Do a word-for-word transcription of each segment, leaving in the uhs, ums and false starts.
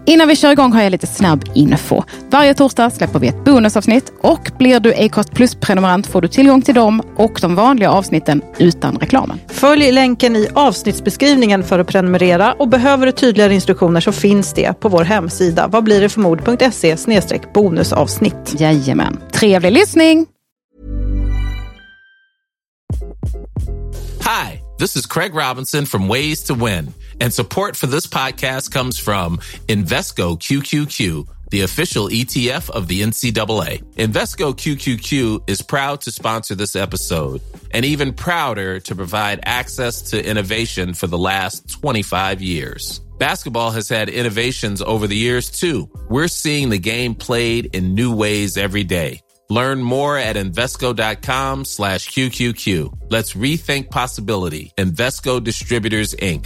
Innan vi kör igång har jag lite snabb info. Varje torsdag släpper vi ett bonusavsnitt och blir du Acast Plus-prenumerant får du tillgång till dem och de vanliga avsnitten utan reklamen. Följ länken i avsnittsbeskrivningen för att prenumerera och behöver du tydligare instruktioner så finns det på vår hemsida vad blir det för mod punkt se slash bonusavsnitt. Jajamän. Trevlig lyssning! Hi, this is Craig Robinson from Ways to Win. And support for this podcast comes from Invesco Q Q Q, the official E T F of the N C double A. Invesco Q Q Q is proud to sponsor this episode and even prouder to provide access to innovation for the last twenty-five years. Basketball has had innovations over the years, too. We're seeing the game played in new ways every day. Learn more at Invesco.com slash QQQ. Let's rethink possibility. Invesco Distributors, Incorporated.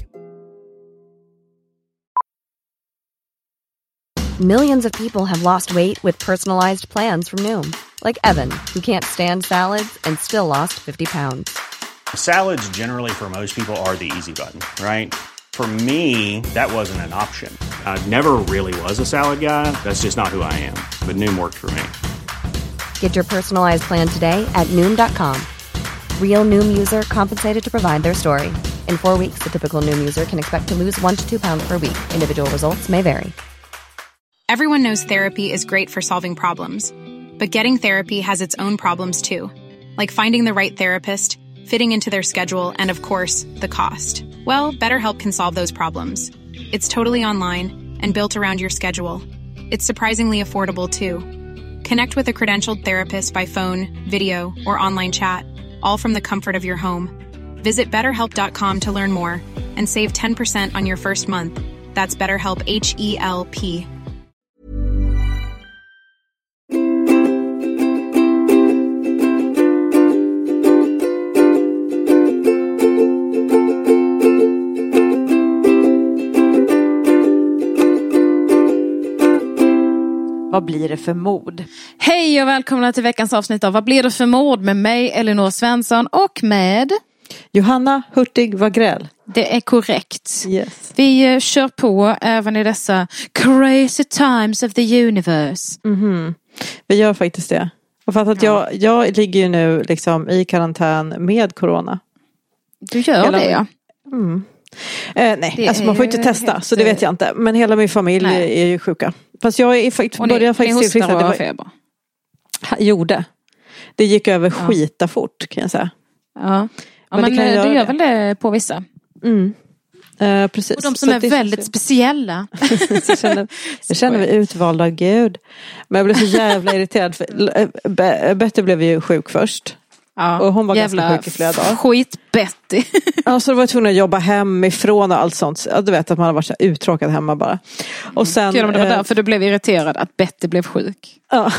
Millions of people have lost weight with personalized plans from Noom. Like Evan, who can't stand salads and still lost fifty pounds. Salads generally for most people are the easy button, right? For me, that wasn't an option. I never really was a salad guy. That's just not who I am. But Noom worked for me. Get your personalized plan today at Noom dot com. Real Noom user compensated to provide their story. In four weeks, the typical Noom user can expect to lose one to two pounds per week. Individual results may vary. Everyone knows therapy is great for solving problems. But getting therapy has its own problems too. Like finding the right therapist, fitting into their schedule, and of course, the cost. Well, BetterHelp can solve those problems. It's totally online and built around your schedule. It's surprisingly affordable too. Connect with a credentialed therapist by phone, video, or online chat, all from the comfort of your home. Visit better help dot com to learn more and save ten percent on your first month. That's BetterHelp, H E L P. Vad blir det för mod? Hej och välkomna till veckans avsnitt av Vad blir det för mord med mig, Elinor Svensson, och med Johanna Hurtig Wagrell. Det är korrekt. Yes. Vi uh, kör på även i dessa crazy times of the universe. Mm-hmm. Vi gör faktiskt det. Och för att ja. jag, jag ligger ju nu liksom i karantän med corona. Du gör hela det, ja. Mm. Eh, nej, alltså man får inte testa, helt... så det vet jag inte. Men hela min familj nej. är ju sjuka. Fast jag är faktiskt, och ni, började faktiskt ni hostar och det var, feber? Gjorde. Det gick över ja. skita fort kan jag säga. Ja, ja men, men det, det gör det. väl det på vissa. Mm. Uh, precis. Och de som så är väldigt speciella. jag känner, jag känner mig utvald av Gud. Men jag blev så jävla irriterad. För Betty blev ju sjuk först. Ja, och hon var ganska sjuk i flera dagar. Skit Betty. Ja, så då var jag tvungen att jobba hemifrån och allt sånt. Ja, du vet att man har varit så uttråkad hemma bara. Och sen, Kul om det var eh, därför du blev irriterad att Betty blev sjuk. Ja.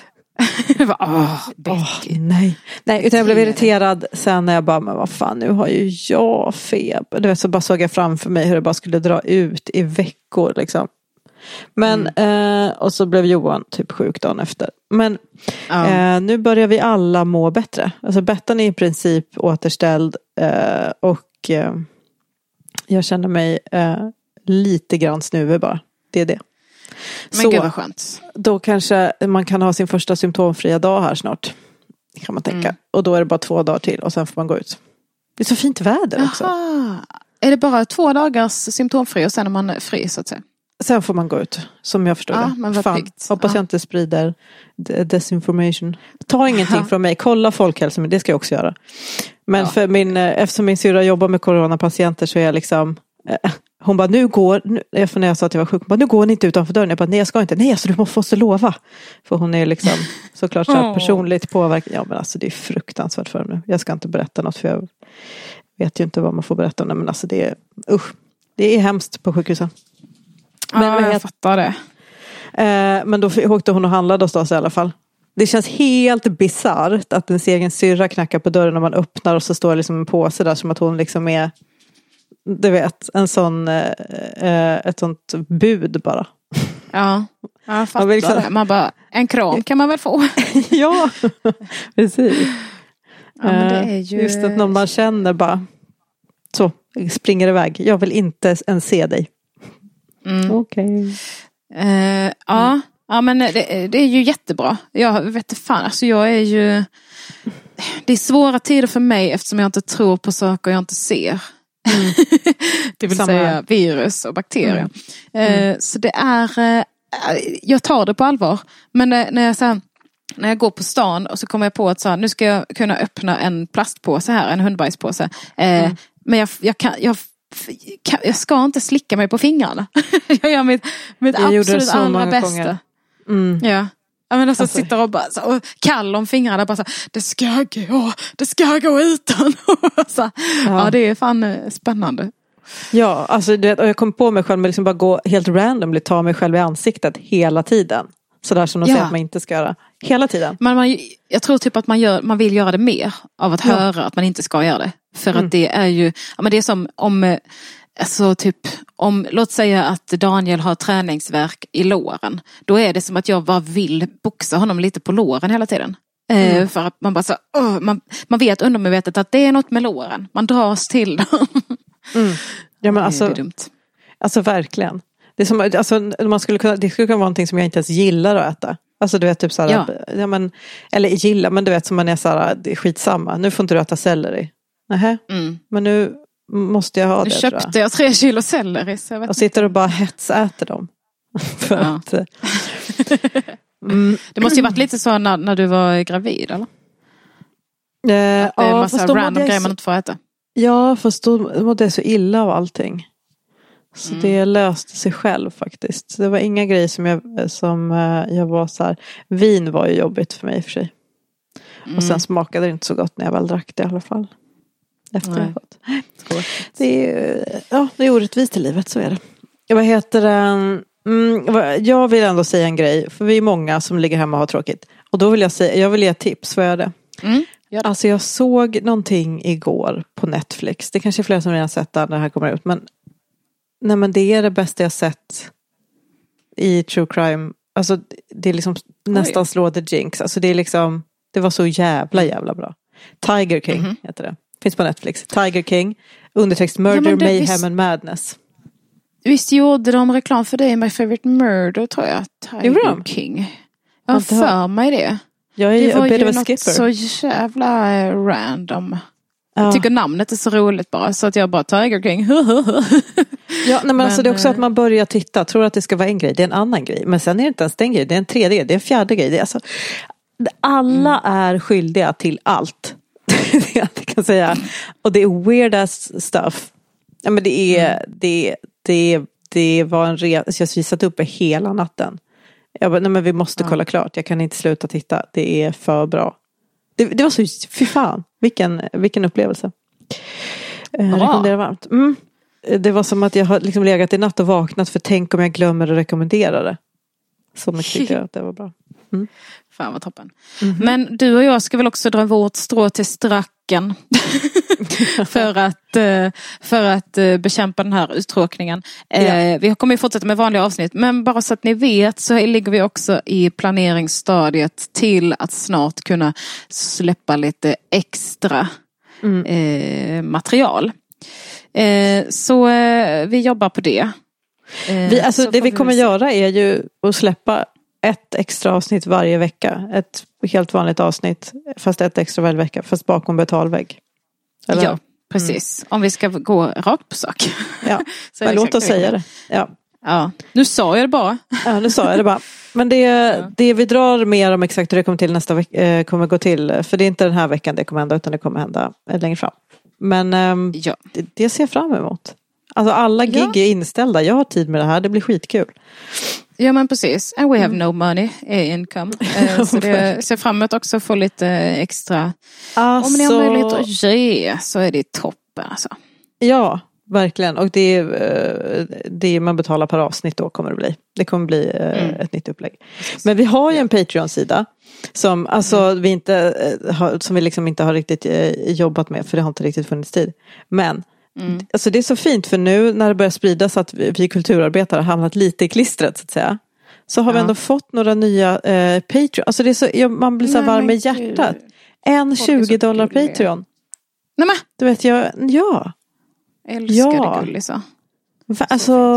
jag bara, åh, Betty. Åh, nej. nej, utan jag blev irriterad sen när jag bara, men vad fan, nu har ju jag feber. Du vet, så bara såg jag framför mig hur det bara skulle dra ut i veckor liksom. Men, mm. eh, och så blev Johan typ sjuk dagen efter. Men ja. eh, nu börjar vi alla må bättre. Alltså Bettan är i princip återställd. Eh, och eh, jag känner mig eh, lite grann snuvig bara. Det är det. Men så gud vad skönt. Då kanske man kan ha sin första symptomfria dag här snart. Kan man tänka. Mm. Och då är det bara två dagar till och sen får man gå ut. Det är så fint väder också. Aha. Är det bara två dagars symptomfri och sen är man fri så att säga? Sen får man gå ut, som jag förstår ja, det. Men vad Fan, hoppas ja. jag inte sprider desinformation. Ta ingenting Aha. från mig. Kolla folkhälsan, det ska jag också göra. Men ja. för min, eftersom min syra jobbar med coronapatienter så är jag liksom... Eh, hon bara, nu går... Nu, efter när jag sa att jag var sjuk, hon bara, nu går ni inte utanför dörren. Jag bara, nej jag ska inte. Nej, alltså du måste, måste lova. För hon är liksom såklart så här personligt påverkad. Ja, men alltså det är fruktansvärt för mig. Jag ska inte berätta något för jag vet ju inte vad man får berätta om. Men alltså det är... Usch, det är hemskt på sjukhusen. Men ja, jag, jag fattar det. Eh, men då åkte hon och handlade hos oss i alla fall. Det känns helt bizarrt att ens egen syrra knackar på dörren när man öppnar och så står det liksom en påse där som att hon liksom är, du vet, en sån eh, ett sånt bud bara. Ja, jag fattar man liksom... det. Man bara, en kram kan man väl få. Ja, precis. Ja, men det är ju... Just att någon man känner bara så, springer iväg. Jag vill inte ens se dig. Mm. Okej. Okay. Uh, ja, ja, men det, det är ju jättebra. Jag vet inte fan, alltså jag är ju... Det är svåra tider för mig eftersom jag inte tror på saker jag inte ser. Mm. Det vill Samma. säga virus och bakterier. Mm. Uh, mm. Så det är... Uh, jag tar det på allvar. Men uh, när jag så här, när jag går på stan och så kommer jag på att så här, nu ska jag kunna öppna en plastpåse här, en hundbajspåse. Uh, mm. Men jag, jag kan... Jag, jag ska inte slicka mig på fingrarna. Jag gör mitt, mitt absolut allra bästa. Mm. Ja. Jag menar så alltså. sitter och bara så, och kall om fingrarna bara så, det ska gå, det ska gå utan. Så, ja. ja, det är fan spännande. Ja, alltså du vet, och jag kom på mig själv med liksom bara gå helt randomly, ta mig själv i ansiktet hela tiden. Sådär som de ja. säger att man inte ska göra. Hela tiden. Men man, jag tror typ att man, gör, man vill göra det mer av att ja. höra att man inte ska göra det. För mm. att det är ju, ja men det är som om, alltså typ, om, låt säga att Daniel har träningsvärk i låren. Då är det som att jag bara vill boxa honom lite på låren hela tiden. Mm. Eh, för att man bara så, oh, man, man vet undermedvetet att det är något med låren. Man dras till dem. Mm. Ja men alltså, det är dumt. Alltså verkligen. Det är som, alltså, man skulle kunna, det skulle kunna vara någonting som jag inte ens gillar att äta. Alltså du vet typ såhär, ja. Ja, men, eller gillar, men du vet som man är såhär, det är skitsamma. Nu får inte du äta selleri. Nähä, mm. men nu måste jag ha nu det. Nu köpte jag. jag tre kilo selleri. Så jag vet och sitter och bara hetsäter dem. För ja. att, mm. Det måste ju varit lite så när, när du var gravid, eller? Eh, att det är en ja, massa random grejer man inte får äta. Ja, fast då mådde jag så illa av allting. Så mm. det löste sig själv faktiskt. Det var inga grejer som jag, som jag var så här. Vin var ju jobbigt för mig i och för sig. Mm. Och sen smakade det inte så gott när jag väl drack det i alla fall. Efteråt. Det är, ja, det är orättvist i livet, så är det. Vad heter det? Mm, jag vill ändå säga en grej. För vi är många som ligger hemma och har tråkigt. Och då vill jag säga, jag vill ge tips, vad är det? Mm. Alltså jag såg någonting igår på Netflix. Det kanske är flera som redan sett det när det här kommer ut. Men, nej, men det är det bästa jag sett i true crime. Alltså det är liksom Oj. nästan slå the jinx. Alltså det är liksom, det var så jävla jävla bra. Tiger King mm-hmm. heter det. Finns på Netflix. Tiger King. Undertext Murder, ja, det, Mayhem visst, and Madness. Visst gjorde de reklam för det i My Favorite Murder, tror jag. Tiger King. Jag har för mig det. Jag är, det var ju något skipper. så jävla random. Ja. Jag tycker namnet är så roligt bara. Så att jag bara, Tiger King. Ja, nej, men, men alltså det är också att man börjar titta. Tror att det ska vara en grej. Det är en annan grej. Men sen är det inte ens den grej. Det är en tredje grej. Det är en fjärde grej. Det är alltså, alla mm. är skyldiga till allt. Det jag kan säga. Och det är weird ass stuff. Ja, men det är, mm. det, det, det var en re... Jag satt uppe hela natten. Jag bara, nej men vi måste kolla ja. klart. Jag kan inte sluta titta. Det är för bra. Det, det var så, fy fan. Vilken, vilken upplevelse. Eh, rekommenderar varmt. Mm. Det var som att jag har liksom legat i natt och vaknat. För tänk om jag glömmer att rekommendera det. Så mycket tyckte jag att det var bra. Mm. Fan vad toppen. Mm-hmm. Men du och jag ska väl också dra vårt strå till stracken. för att, för att bekämpa den här uttråkningen. Ja. Vi kommer ju fortsätta med vanliga avsnitt. Men bara så att ni vet så ligger vi också i planeringsstadiet till att snart kunna släppa lite extra mm. eh, material. Eh, så eh, vi jobbar på det. Eh, vi, alltså, det vi kommer vi göra är ju att släppa ett extra avsnitt varje vecka. Ett helt vanligt avsnitt. Fast ett extra varje vecka. Fast bakom betalvägg. Eller? Ja, precis. Mm. Om vi ska gå rakt på sak. Ja, men låt oss säga det. Ja. Ja, nu sa jag det bara. Ja, nu sa jag det bara. Men det, ja. det vi drar mer om exakt hur det kommer till nästa vecka kommer gå till. För det är inte den här veckan det kommer hända, utan det kommer hända längre fram. Men um, ja. det, det ser jag fram emot. Alltså alla gig ja. är inställda. Jag har tid med det här. Det blir skitkul. Ja men precis. And we have no money income. uh, så det ser fram emot också att få lite extra. Alltså... Om ni har möjlighet att ge så är det toppen alltså. Ja, verkligen. Och det är det man betalar per avsnitt då kommer det bli. Det kommer bli mm. ett nytt upplägg. Precis. Men vi har ju en Patreon-sida som alltså mm. vi inte har, som vi liksom inte har riktigt jobbat med, för det har inte riktigt funnits tid. Men Mm. alltså det är så fint, för nu när det börjar spridas att vi, vi kulturarbetare har hamnat lite i klistret så att säga, så har ja. vi ändå fått några nya eh, Patreon. Alltså det är så, ja, man blir så Nej, varm i hjärtat. En tjugo dollar Patreon. Nej men. Du vet jag, ja. Jag älskar ja. det gulligt så. Va, alltså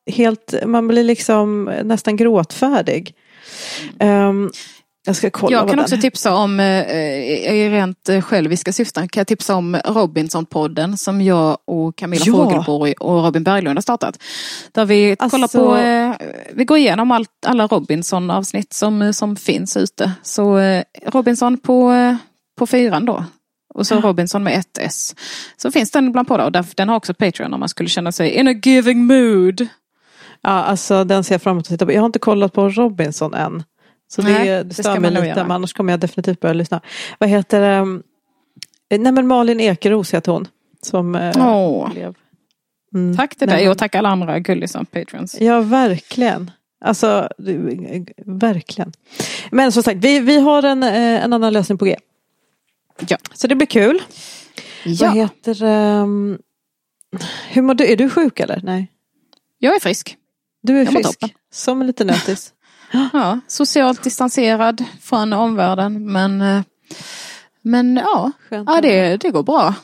helt, man blir liksom nästan gråtfärdig. Um, jag ska kolla. Jag kan också den. tipsa om, i rent själviska syften, kan jag tipsa om Robinson-podden som jag och Camilla ja. Fogelborg och Robin Berglund har startat. Där vi alltså... kollar på, vi går igenom allt, alla Robinson-avsnitt som, som finns ute. Så Robinson på, på fyran då. Och så Robinson med ett S. Så finns den bland på där. Och den har också Patreon om man skulle känna sig in a giving mood. Ja, alltså den ser jag fram emot att titta på. Jag har inte kollat på Robinson än. Så det, Nej, det, det stör mig lite. Men annars kommer jag definitivt börja lyssna. Vad heter det? Um, nej men Malin Ekeros heter hon. Som oh. blev. Mm. Tack till dig och tack alla andra gullis och patrons. Ja, verkligen. Alltså, verkligen. Men som sagt, vi, vi har en, en annan lösning på G. Ja. Så det blir kul. Ja. Vad heter um, hur mår du? Är du sjuk eller? Nej. Jag är frisk. Du är frisk. Som en liten nötis. Ja, socialt distanserad från omvärlden. Men, men ja, ja det, det går bra.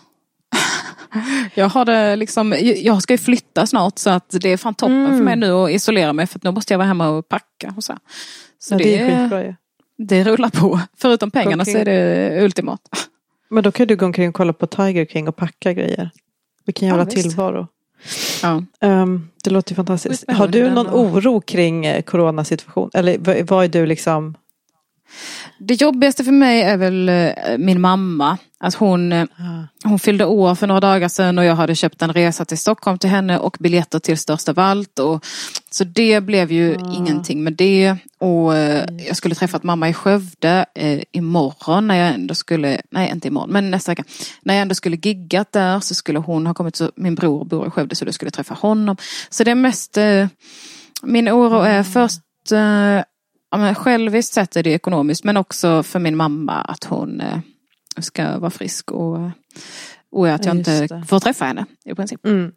Jag har det liksom, jag ska ju flytta snart så att det är fan toppen mm. för mig nu att isolera mig. För att nu måste jag vara hemma och packa och så. Så ja, det, det är skitbra ju. Det rullar på. Förutom pengarna så är det ultimat. Men då kan du gå omkring och kolla på Tiger King och packa grejer. Vilken jävla ja, tillvaro. Ja. Um, det låter ju fantastiskt. Har du någon oro kring coronasituation? Eller vad är du liksom? Det jobbigaste för mig är väl min mamma. Att hon, ah. hon fyllde år för några dagar sedan och jag hade köpt en resa till Stockholm till henne och biljetter till Största Valt. Och, så det blev ju ah. ingenting med det. Och mm. jag skulle träffat mamma i Skövde eh, imorgon när jag ändå skulle, nej inte imorgon men nästa vecka. När jag ändå skulle giggat där så skulle hon ha kommit, så min bror bor i Skövde så då skulle jag träffa honom. Så det är mest, eh, min oro är mm. först... Eh, Ja, men själviskt sett är det ekonomiskt men också för min mamma att hon eh, ska vara frisk och, och att jag ja, inte det. får träffa henne i princip. Mm.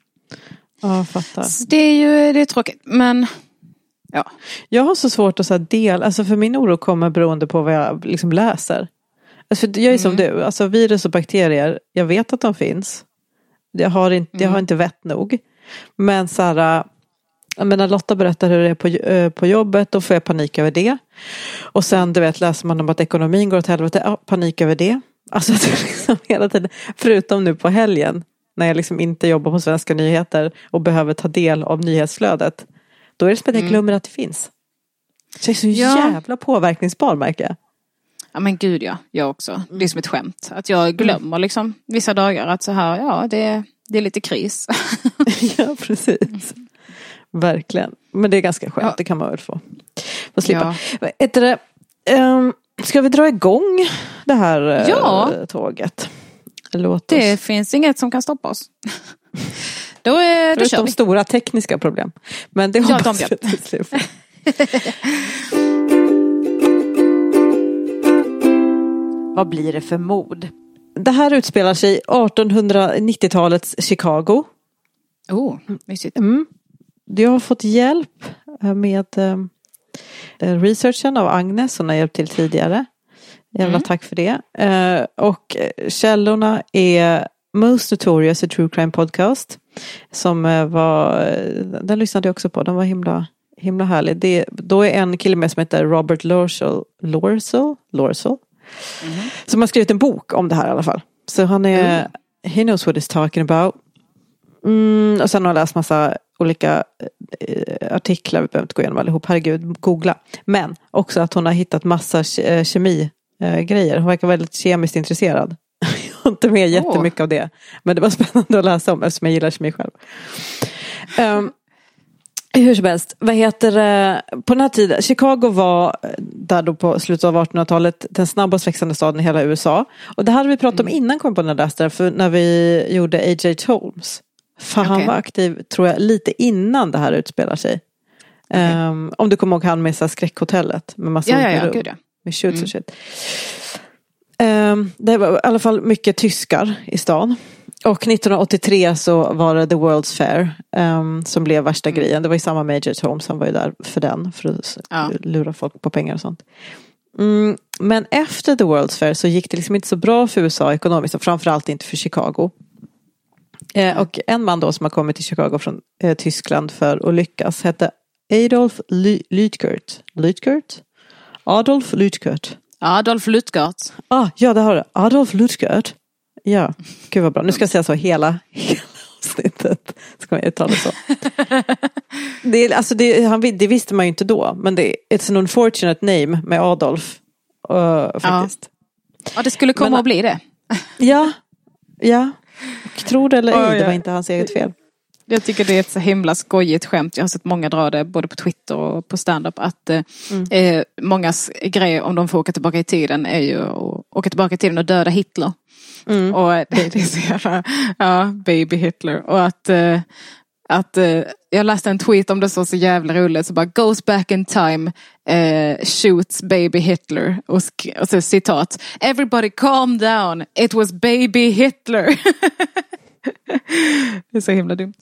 Ja, jag fattar. Så det är ju det är tråkigt men ja. Jag har så svårt att säga del, alltså för min oro kommer beroende på vad jag liksom läser. Alltså för jag är som mm. du, alltså virus och bakterier, jag vet att de finns. Jag har inte, mm. jag har inte vett nog. Men så här, jag menar, Lotta berättar hur det är på, på jobbet, då får jag panik över det. Och sen du vet, läser man om att ekonomin går åt helvete, ja, panik över det. Alltså det är liksom hela tiden, förutom nu på helgen när jag liksom inte jobbar på Svenska nyheter och behöver ta del av nyhetsflödet. Då är det som att jag glömmer att det finns. Så jag är så ja. jävla påverkningsbar, märker jag. Ja men gud ja, jag också. Det är som ett skämt. Att jag glömmer liksom vissa dagar att så här, ja det, det är lite kris. Ja, precis. Verkligen. Men det är ganska skönt, ja. Det kan man väl få, få slippa. Ja. Är det, um, ska vi dra igång det här ja. uh, tåget? Låt det oss. Finns inget som kan stoppa oss. Då, är, då kör vi. Stora tekniska problem. Men det ja, hoppas de vi till slut. Vad blir det för mord? Det här utspelar sig i artonhundranittiotalets Chicago. Oh, mysigt. Mm. Jag har fått hjälp med eh, researchen av Agnes som har hjälpt till tidigare. Jävla mm. tack för det. Eh, och källorna är Most Notorious, a True Crime Podcast. Som eh, var, den lyssnade jag också på. Den var himla, himla härlig. Det, då är en kille med som heter Robert Lorsell. Lorsell? Lorsell? Mm. Som har skrivit en bok om det här i alla fall. Så han är, mm. he knows what he's talking about. Mm, och sen har jag läst massa olika eh, artiklar, vi behöver inte gå igenom allihop, herregud, googla. Men också att hon har hittat massa ke- kemi eh, grejer. Hon verkar väldigt kemiskt intresserad. Jag har inte med jättemycket oh. av det. Men det var spännande att läsa om eftersom jag gillar kemi själv. Um, hur som helst, vad heter det? På den här tiden, Chicago var där då på slutet av artonhundratalet den snabbast växande staden i hela U S A. Och det hade vi pratat om mm. innan kom på den där, för när vi gjorde A J Holmes. För okay. han var aktiv, tror jag, lite innan det här utspelar sig. Okay. Um, om du kommer ihåg han med så skräckhotellet. Med massa ja, ja, ja, gud, ja. Med shoots mm. och shit. Um, det var i alla fall mycket tyskar i stan. Och nittonhundraåttiotre så var det The World's Fair um, som blev värsta mm. grejen. Det var ju samma med A J Holmes, han var ju där för den. För att ja. lura folk på pengar och sånt. Mm, men efter The World's Fair så gick det liksom inte så bra för U S A ekonomiskt. Och framförallt inte för Chicago. Eh, och en man då som har kommit till Chicago från eh, Tyskland för att lyckas hette Adolf Lütgert. Lütgert? Adolf Lütgert. Adolf Lütgert. Ah, ja, det har du. Adolf Lütgert. Ja, gud vad bra. Nu ska jag säga så hela, hela avsnittet. Ska man uttala så. det, är, alltså det, han, det visste man ju inte då. Men det it's an unfortunate name med Adolf. Uh, faktiskt. Ja. ja, det skulle komma men, att bli det. ja, ja. Tror det eller ej, oh, det ja. var inte hans eget fel. Jag tycker det är ett så himla skojigt skämt. Jag har sett många dra det både på Twitter och på stand-up. Att mm. eh, mångas grej om de får åka tillbaka i tiden är ju att åka tillbaka i tiden och döda Hitler. Mm. Och det, det är så jävla, ja, baby Hitler. Och att, eh, att eh, jag läste en tweet om det så så jävla roligt. Så bara, goes back in time, eh, shoots baby Hitler. Och, sk- och så citat, everybody calm down, it was baby Hitler. Det är så himla dumt.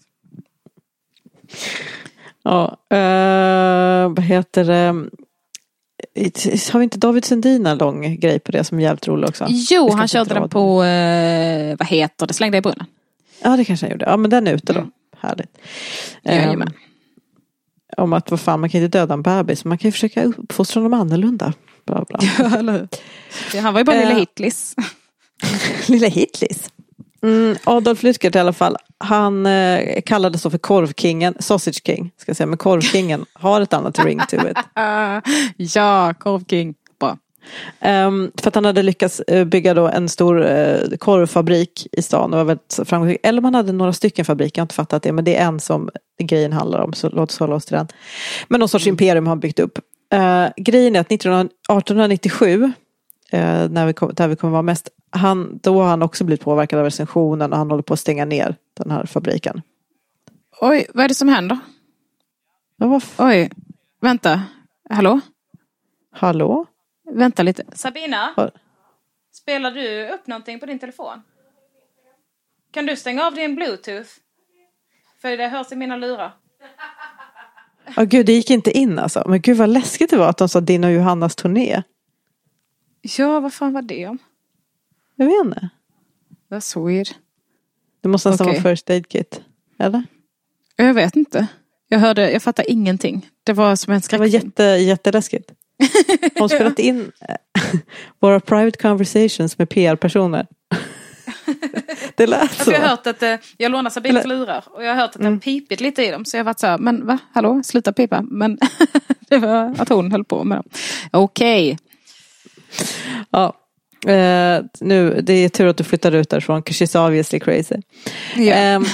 Ja, uh, vad heter det? Har vi inte David Sundin en lång grej på det som är jävligt rolig också? Jo, han körde den på, uh, vad heter det, slängde i brunnen. Ja, det kanske han gjorde. Ja, men den är ute då. Mm. Härligt. Um, om att vad fan, man kan inte döda en bebis, man kan ju försöka uppfostra dem annorlunda. Bla, bla. Ja, eller ja, han var ju bara uh, lilla Hitlis. Lilla Hitlis. Mm, Adolf Lütgert i alla fall, han eh, kallades så för korvkingen, sausage king ska jag säga, men korvkingen har ett annat ring to it. Ja, korvking. Bra. Um, för att han hade lyckats uh, bygga då en stor uh, korvfabrik i stan och var väldigt framgångsrik. Eller man hade några stycken fabriker, jag har inte fattat det, men det är en som grejen handlar om, så låt oss hålla oss till den. Men någon sorts mm. imperium har han byggt upp. Uh, grejen är att arton nittiosju, uh, när vi kom, där vi kommer vara mest, han, då har han också blivit påverkad av recensionen och han håller på att stänga ner den här fabriken. Oj, vad är det som händer? Ja, f- Oj, vänta. Hallå? Hallå? Vänta lite. Sabina? Har... Spelar du upp någonting på din telefon? Kan du stänga av din Bluetooth? För det hörs i mina lurar. Ja, gud, det gick inte in alltså. Men gud vad läskigt det var att de sa din och Johannas turné. Ja, vad fan var det om? Jag vet inte. That's weird. Det måste nästan okay. vara first aid kit. Eller? Jag vet inte. Jag hörde, jag fattar ingenting. Det var som en skräck. Det var jätte, jätteläskigt. Hon spelat in våra private conversations med P R-personer. Det lät så. Jag har hört att jag lånar Sabines lurar och jag har hört att det har pipit lite i dem. Så jag har varit så här, men va? Hallå? Sluta pipa. Men det var att hon höll på med dem. Okej. Okay. Ja. Uh, nu, det är tur att du flyttar ut därifrån. She's obviously crazy. Yeah. Um,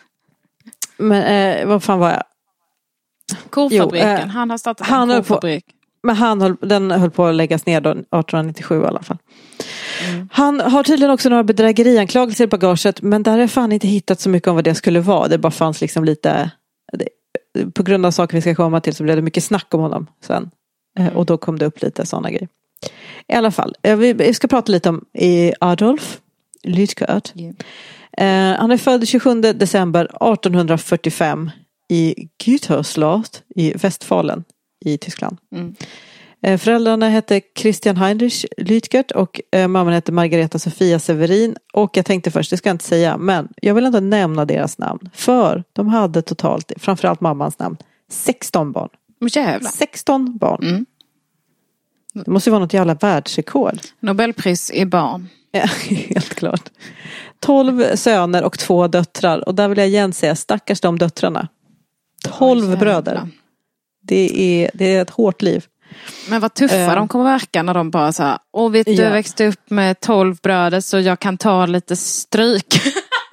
men uh, vad fan var jag? Korvfabriken. Jo, uh, han har startat han en korvfabrik. På, men han höll, den höll på att läggas ner då arton nittiosju i alla fall. Mm. Han har tydligen också några bedrägerianklagelser i bagaget, men där har jag fan inte hittat så mycket om vad det skulle vara. Det bara fanns liksom lite det, på grund av saker vi ska komma till så blev det mycket snack om honom sen. Mm. Och då kom det upp lite sådana grejer. I alla fall, vi ska prata lite om Adolf Lütgert. Yeah. Uh, han är född tjugosjunde december artonhundrafyrtiofem i Gütersloh i Westfalen i Tyskland. Mm. Uh, föräldrarna hette Christian Heinrich Lütgert och uh, mamman hette Margareta Sofia Severin. Och jag tänkte först, det ska jag inte säga, men jag vill ändå nämna deras namn. För de hade totalt, framförallt mammans namn, sexton barn. Jävlar. sexton barn. Mm. Det måste ju vara något jävla världsrekord. Nobelpris i barn. Ja, helt klart. Tolv söner och två döttrar. Och där vill jag igen säga, stackars de döttrarna. Tolv oh, bröder. Det är, det är ett hårt liv. Men vad tuffa uh, de kommer verka när de bara så här, åh vet du, ja. växte upp med tolv bröder så jag kan ta lite stryk.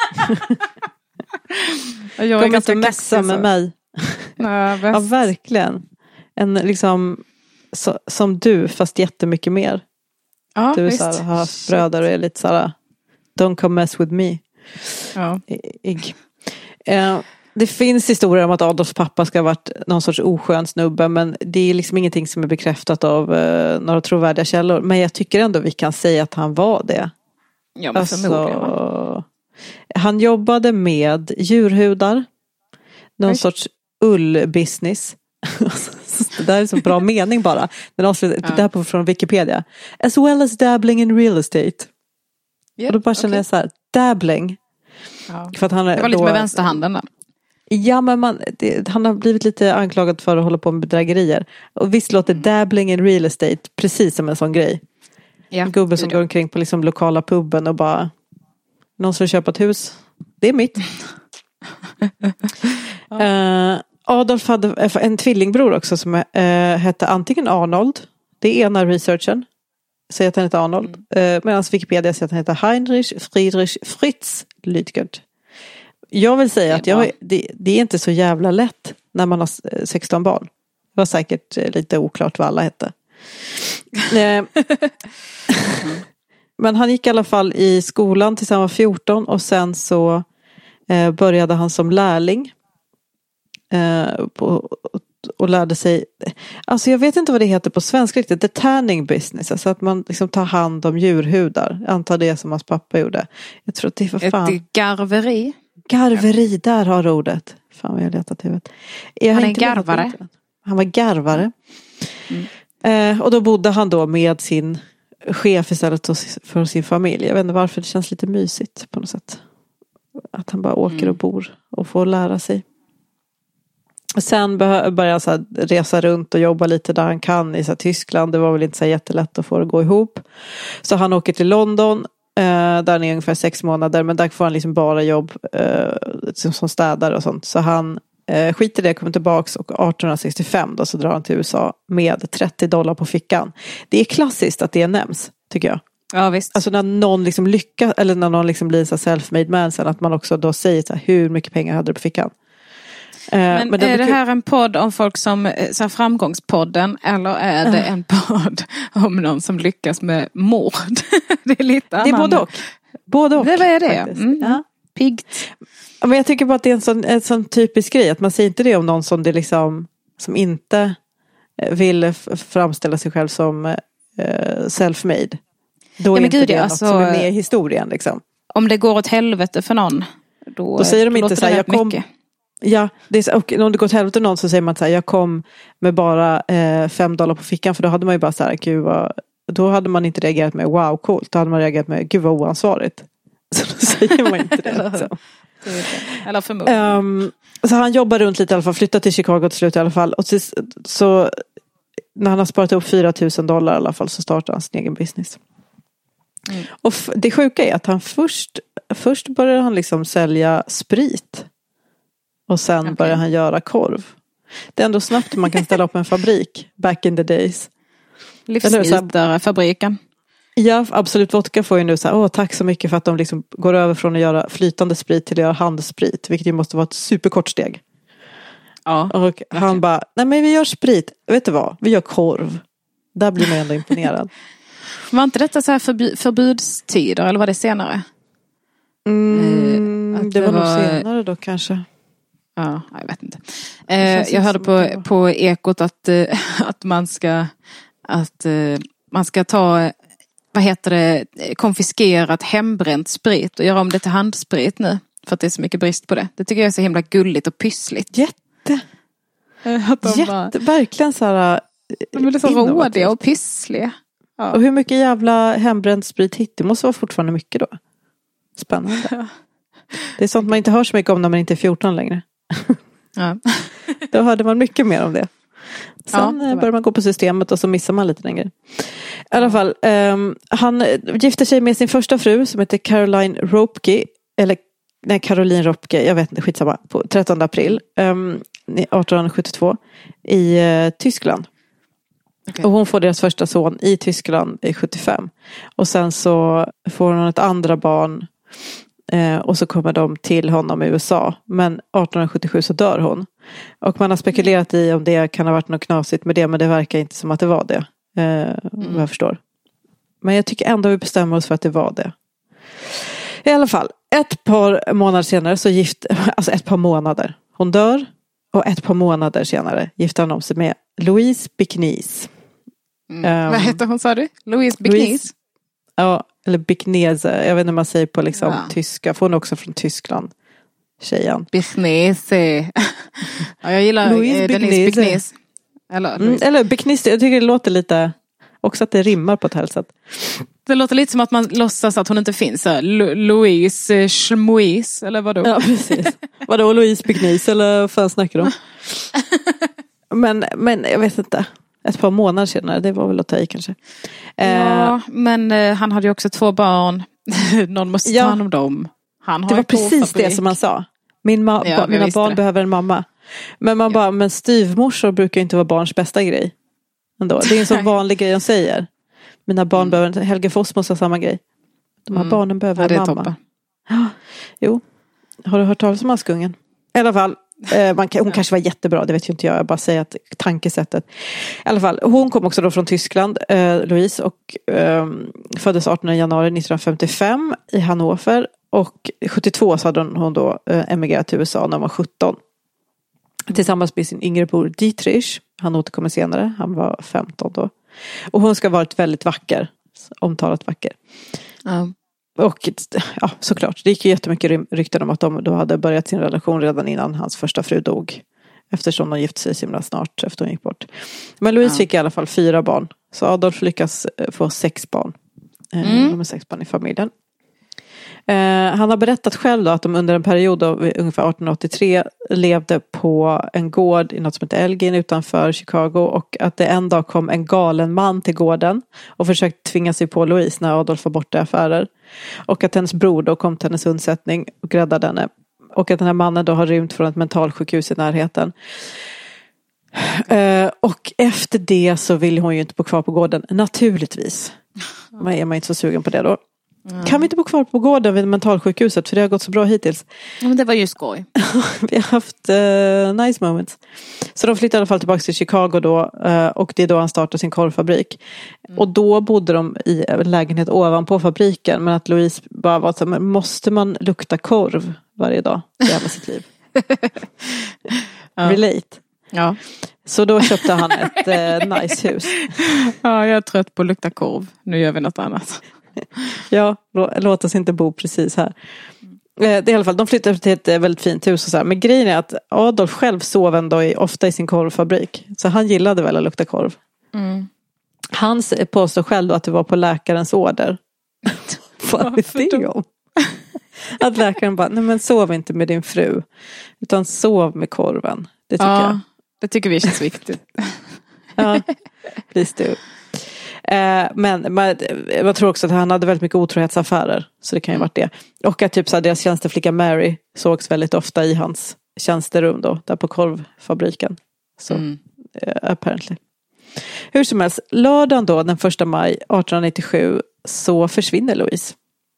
jag kommer inte mässa med mig. Nej, ja, verkligen. En liksom så, som du, fast jättemycket mer. Ja, du visst. Så här, har haft bröder och är lite så här, don't come mess with me. Ja. I, uh, det finns historier om att Adolfs pappa ska ha varit någon sorts oskön snubbe, men det är liksom ingenting som är bekräftat av uh, några trovärdiga källor. Men jag tycker ändå vi kan säga att han var det. Ja, men alltså, han jobbade med djurhudar. Någon Oj. sorts ullbusiness. Det där är så bra mening bara. Den avslutar, ja. Det här på från Wikipedia. As well as dabbling in real estate. Yep, och då bara känner okay. jag så här, dabbling. Ja. För att han det var lite då, med vänsterhanden då. Ja, men man, det, han har blivit lite anklagad för att hålla på med bedrägerier. Och visst låter dabbling in real estate precis som en sån grej. Ja, en gubbe som går omkring på liksom lokala puben och bara någon som köper ett hus. Det är mitt. ja. uh, Adolf hade en tvillingbror också som uh, hette antingen Arnold. Det är ena researchen. Säger att han heter Arnold. Uh, Medan Wikipedia säger att han heter Heinrich Friedrich Fritz Lütgert. Jag vill säga att jag, det, det är inte så jävla lätt när man har sexton barn. Det var säkert lite oklart vad alla hette. Men han gick i alla fall i skolan tills han var fjorton och sen så eh, började han som lärling eh, på, och lärde sig, alltså jag vet inte vad det heter på svenska riktigt, the tanning business, alltså att man liksom tar hand om djurhudar, jag antar det som hans pappa gjorde. Jag tror att det är för fan. Ett garveri. Garveri, där har ordet. Fan vad jag har letat huvudet. Jag han är garvare. Han var garvare. Mm. Eh, och då bodde han då med sin chef istället för sin familj. Jag vet inte varför, det känns lite mysigt på något sätt. Att han bara åker mm. och bor och får lära sig. Sen började han så här resa runt och jobba lite där han kan i så här Tyskland. Det var väl inte så jättelätt att få det att gå ihop. Så han åker till London. Uh, där är ungefär sex månader. Men där får han liksom bara jobb uh, som, som städare och sånt. Så han uh, skiter det, kommer tillbaks. Och arton sextiofem då så drar han till U S A med trettio dollar på fickan. Det är klassiskt att det nämns, tycker jag. Ja, visst. Alltså när någon liksom lyckas, eller när någon liksom blir så self-made man sen, att man också då säger så här, hur mycket pengar hade du på fickan? Men, men är det här en podd om folk som, så här, framgångspodden, eller är det en podd om någon som lyckas med mord? Det är lite annan. Det är både och. Både och. Det är det. Mm. Ja. Piggt. Men jag tycker bara att det är en sån, en sån typisk grej, att man säger inte det om någon som det liksom, som inte vill framställa sig själv som uh, self-made. Då är ja, inte gud, det ja, något alltså, som är med i historien liksom. Om det går åt helvete för någon, då, då säger de inte så här, jag kom mycket. Ja, det är så, och om det går åt helvete någon så säger man så här, jag kom med bara eh, fem dollar på fickan, för då hade man ju bara så här, gud vad, då hade man inte reagerat med wow, coolt, då hade man reagerat med gud vad oansvarigt. Så då säger man inte det. Liksom. Eller förmodligen. Um, så han jobbar runt lite i alla fall, flyttar till Chicago till slut i alla fall. Och så, så när han har sparat upp fyra tusen dollar i alla fall så startar han sin egen business. Mm. Och f- det sjuka är att han först, först börjar han liksom sälja sprit. Och sen okay. börjar han göra korv. Det är ändå snabbt man kan ställa upp en fabrik back in the days. Livsmedelfabriken. Ja, Absolut Vodka får ju nu så här, åh tack så mycket för att de liksom går över från att göra flytande sprit till att göra handsprit. Vilket ju måste vara ett superkort steg. Ja. Och okay. han bara, nej men vi gör sprit. Vet du vad? Vi gör korv. Där blir man ändå imponerad. Var inte detta så här förbu- förbudstider eller var det senare? Mm, det, det var, var nog senare då kanske. Ja, jag vet inte. Eh, jag hörde på, på Ekot att, eh, att man ska att eh, man ska ta, vad heter det, konfiskerat hembränt sprit och göra om det till handsprit nu. För att det är så mycket brist på det. Det tycker jag är så himla gulligt och pyssligt. Jätte. Att de Jätte, bara, verkligen så här. De är så rådiga och pyssliga. Ja. Och hur mycket jävla hembränt sprit hit? Det måste vara fortfarande mycket då. Spännande. Ja. Det är sånt man inte hör så mycket om när man inte är fjorton längre. Ja. Då hörde man mycket mer om det. Sen ja, det börjar man gå på systemet och så missar man lite längre. I alla fall, um, han gifte sig med sin första fru som heter Caroline Ropke. Eller nej, Caroline Ropke, jag vet inte, skitsamma. På trettonde april um, arton sjuttiotvå i uh, Tyskland. Okay. Och hon får deras första son i Tyskland i sjuttiofem. Och sen så får hon ett andra barn. Eh, och så kommer de till honom i U S A. Men arton sjuttiosju så dör hon. Och man har spekulerat i om det kan ha varit något knasigt med det. Men det verkar inte som att det var det. Eh, mm. Vad jag förstår. Men jag tycker ändå vi bestämmer oss för att det var det. I alla fall. Ett par månader senare så gift... Alltså ett par månader. Hon dör. Och ett par månader senare gifter han om sig med Louise Bicknese. Mm. Um, vad heter hon, sa du? Louise Bicknese? Ja, eller Bicknese. Jag vet inte om man säger på liksom ja. tyska. För hon är också från Tyskland. Tjejen. Bicknese. Ja, jag gillar Louise Denise Bicknese. Eller, mm, eller Bicknese. Jag tycker det låter lite... Också att det rimmar på ett helt sätt. Det låter lite som att man låtsas att hon inte finns. Lo- Louise Schmoise, eller vadå? Ja, precis. Vadå, Louise Begnis, eller vad fan snackar de? men, men jag vet inte. Ett par månader senare, det var väl att ta i kanske. Ja, eh, men eh, han hade ju också två barn. Någon måste ta hand om dem. Han har det var precis det som han sa. Min ma- ja, ba- mina barn det. behöver en mamma. Men man ja. bara, men styvmorsor brukar ju inte vara barns bästa grej. Ändå. Det är en sån vanlig grej de säger. Mina barn mm. behöver inte, Helge Fossmos har samma grej. De här mm. barnen behöver ja, det är en mamma. Toppen. Jo, har du hört talas om Askungen? I alla fall, eh, man, hon ja. kanske var jättebra, det vet ju inte jag. Jag bara säger att tankesättet. I alla fall, hon kom också då från Tyskland, eh, Louise, och eh, föddes artonde januari nittonhundrafemtiofem i Hannover. Och sjuttiotvå så hade hon, hon då eh, emigrerat till U S A när hon var sjutton. Tillsammans med sin yngre bror Dietrich. Han återkommer senare, han var femton då. Och hon ska ha varit väldigt vacker, omtalat vacker. Mm. Och ja, såklart, det gick ju jättemycket rykten om att de då hade börjat sin relation redan innan hans första fru dog. Eftersom de gifte sig så himla snart efter hon gick bort. Men Louise mm. fick i alla fall fyra barn. Så Adolf lyckas få sex barn. Mm. De är sex barn i familjen. Eh, han har berättat själv då att de under en period av ungefär arton åttiotre levde på en gård i något som heter Elgin utanför Chicago, och att det en dag kom en galen man till gården och försökte tvinga sig på Louise när Adolf var borta i affärer, och att hennes bror då kom till hennes undsättning och räddade henne, och att den här mannen då har rymt från ett mentalsjukhus i närheten. Eh, och efter det så vill hon ju inte bo kvar på gården, naturligtvis. Man är man inte så sugen på det då. Mm. Kan vi inte bo kvar på gården vid mentalsjukhuset, för det har gått så bra hittills. Ja, men det var ju skoj. Vi har haft uh, nice moments. Så de flyttade i alla fall tillbaka till Chicago då, uh, och det är då han startade sin korvfabrik. Mm. Och då bodde de i en lägenhet ovanpå fabriken, men att Louise bara var så här, men måste man lukta korv varje dag i hela sitt liv? Ja. Relate. Ja. Så då köpte han ett uh, nice hus. Ja, jag är trött på att lukta korv. Nu gör vi något annat. Ja, låt oss inte bo precis här. Det är i alla fall, de flyttade till ett väldigt fint hus och så här. Men grejen är att Adolf själv sov ändå i, ofta i sin korvfabrik. Så han gillade väl att lukta korv. Mm. Han påstår själv att det var på läkarens order. Vad är det om? Att läkaren bara, nej men sov inte med din fru, utan sov med korven. Det tycker ja, jag. Det tycker vi känns viktigt. Ja, please do. Men man, jag tror också att han hade väldigt mycket otrohetsaffärer, så det kan ju varit det. Och att typ så här, deras tjänsteflicka Mary sågs väldigt ofta i hans tjänsterum då, där på korvfabriken. Så mm. uh, apparently. Hur som helst, lördagen då, den första maj arton nittiosju, så försvinner Louise.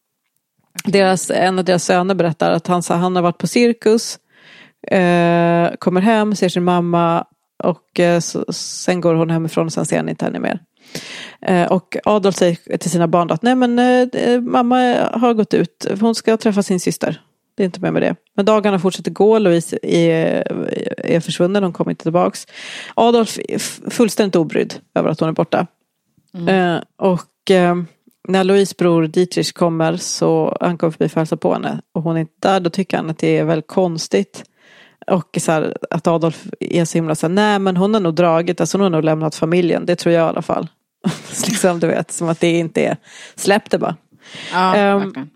Deras, en av deras söner berättar att han, så, han har varit på cirkus, uh, kommer hem, ser sin mamma, och uh, så, sen går hon hemifrån och sen ser han inte henne mer. Och Adolf säger till sina barn att nej men eh, mamma har gått ut, hon ska träffa sin syster, det är inte med med det. Men dagarna fortsätter gå, Louise är, är försvunnen, hon kommer inte tillbaks. Adolf är fullständigt obrydd över att hon är borta. Mm. eh, och eh, när Louise bror Dietrich kommer, så han kommer förbi för att hälsa på henne, och hon är inte där, då tycker han att det är väldigt konstigt. Och så här, att Adolf är så himla så här, nej men hon har nog dragit, alltså hon har nog lämnat familjen, det tror jag i alla fall. Liksom, du vet, som att det inte är, släpp det bara. Ja, um,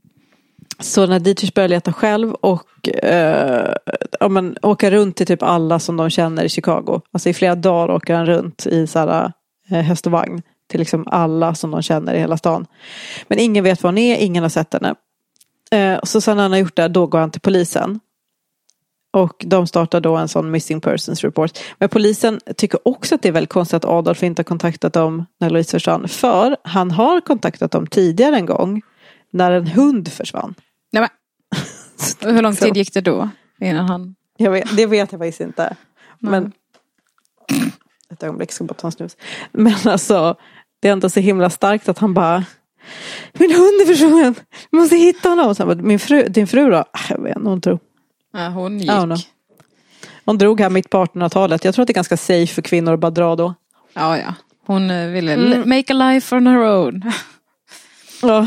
så när Dietrich börjar leta själv och uh, ja, men, åka runt till typ alla som de känner i Chicago, alltså i flera dagar åker han runt i så här, uh, häst och vagn till liksom alla som de känner i hela stan, men ingen vet var hon är, ingen har sett henne. Uh, så sen när han har gjort det, då går han till polisen. Och de startar då en sån missing persons report. Men polisen tycker också att det är väldigt konstigt att Adolf inte har kontaktat dem när Louise försvann. För han har kontaktat dem tidigare en gång när en hund försvann. Nej, men. Hur lång tid gick det då innan han... Jag vet, det vet jag faktiskt inte. Men mm. ett ögonblick, ska bara ta en snus. Men alltså, det är ändå så himla starkt att han bara, min hund är försvunnen, jag måste hitta honom. Så bara, min fru, din fru då? Jag vet inte, hon tror. Ja, hon gick. Ja, hon drog här mitt på artonhundratalet. Jag tror att det är ganska safe för kvinnor att bara dra då. Ja, ja. Hon ville mm. make a life on her own. Ja.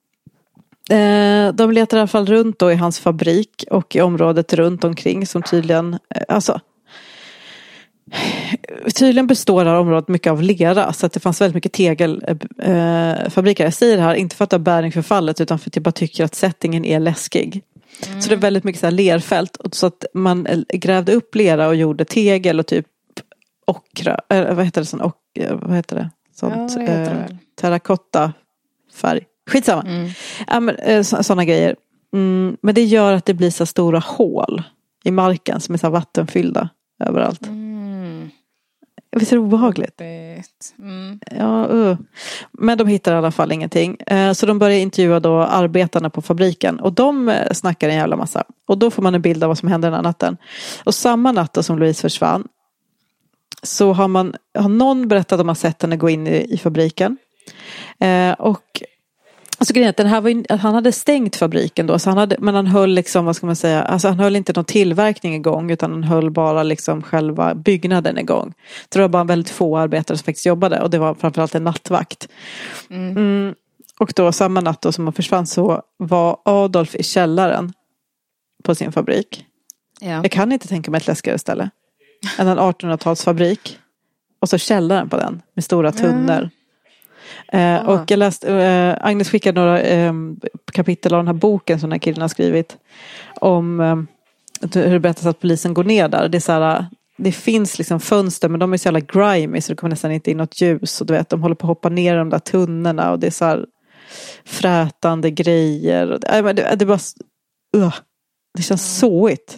Eh, de letar i alla fall runt då i hans fabrik och i området runt omkring, som tydligen, eh, alltså Tydligen består det här området mycket av lera, så att det fanns väldigt mycket tegelfabriker. Eh, jag säger det här inte för att ha bäring för fallet, utan för att jag bara tycker att settingen är läskig. Mm. Så det är väldigt mycket så här lerfält, och så att man grävde upp lera och gjorde tegel och typ ockra, äh, vad heter det sån, och, vad heter det? Sånt, ja, heter det eh, terrakotta färg. Skitsamma. Mm. Ja, men, eh, så, såna grejer. Mm, men det gör att det blir så stora hål i marken som är så vattenfyllda överallt. Mm. Visst är det obehagligt? Mm. Ja, uh. Men de hittar i alla fall ingenting. Uh, så de börjar intervjua då arbetarna på fabriken. Och de uh, snackar en jävla massa. Och då får man en bild av vad som händer den här natten. Och samma natt då som Louise försvann, så har man har någon berättat att de har sett henne gå in i, i fabriken. Uh, och alltså grejen är att den här var in, att han hade stängt fabriken då, så han hade, men han höll liksom, vad ska man säga, alltså han höll inte någon tillverkning igång, utan han höll bara liksom själva byggnaden igång. Så det var bara väldigt få arbetare som faktiskt jobbade, och det var framförallt en nattvakt. Mm. Mm. Och då samma natt då som han försvann, så var Adolf i källaren på sin fabrik. Ja. Jag kan inte tänka mig ett läskigare ställe än en artonhundratalsfabrik, och så källaren på den med stora tunnor. Mm. Eh, och jag läste, eh, Agnes skickade några eh, kapitel av den här boken som den här killen har skrivit om eh, hur det berättas att polisen går ner där. Det är så här, det finns liksom fönster, men de är så jävla grimy, så det kommer nästan inte in något ljus, och du vet, de håller på att hoppa ner de där tunnorna, och det är så här frätande grejer, och det, det, det är bara uh, det känns såigt.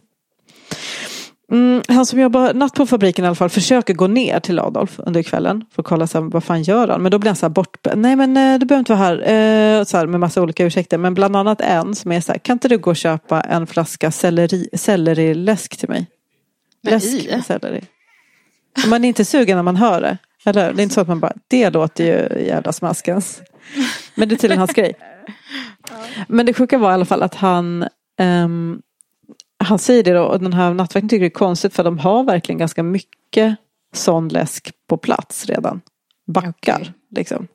Mm, han som jobbar natt på fabriken i alla fall försöker gå ner till Adolf under kvällen för att kolla så här, vad fan gör han, men då blir han så här bort, nej men du behöver inte vara här, eh, så här med massa olika ursäkter, men bland annat en som är så här, kan inte du gå och köpa en flaska selleri, selleriläsk till mig? Läsk med selleri. Man är inte sugen när man hör det, eller det är inte så att man bara, det låter ju jävla smaskens, men det är tydligen hans grej. Men det sjuka var i alla fall att han um, han säger det då, och den här nattvakten tycker det är konstigt, för de har verkligen ganska mycket sån läsk på plats redan. Backar, okay. liksom.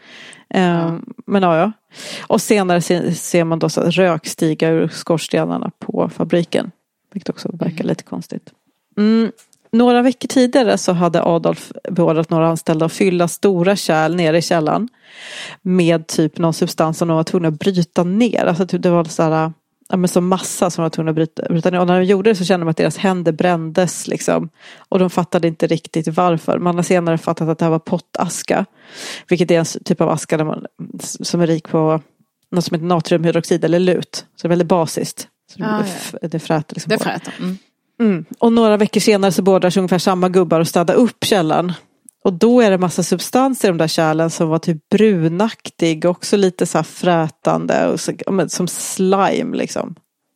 Ja. Um, men ja, ja. Och senare ser, ser man då så rök stiga ur skorstenarna på fabriken. Vilket också verkar mm. lite konstigt. Mm. Några veckor tidigare så hade Adolf beordrat några anställda att fylla stora kärl nere i källaren med typ någon substans som de var tvungna att bryta ner. Alltså det var så här, ja, men som massa som de var tvungna att bryta, bryta ner. Och när de gjorde det så kände man att deras händer brändes liksom. Och de fattade inte riktigt varför. Man har senare fattat att det här var pottaska. Vilket är en typ av aska där man, som är rik på något som heter natriumhydroxid eller lut. Så det är väldigt basiskt. Så ah, det, ja. det fräter liksom. Det fräter. Mm. Mm. Och några veckor senare så beordras ungefär samma gubbar att städa upp källan. Och då är det massa substanser i de där kärlen som var typ brunaktig, också lite så här frätande och så, som slime liksom.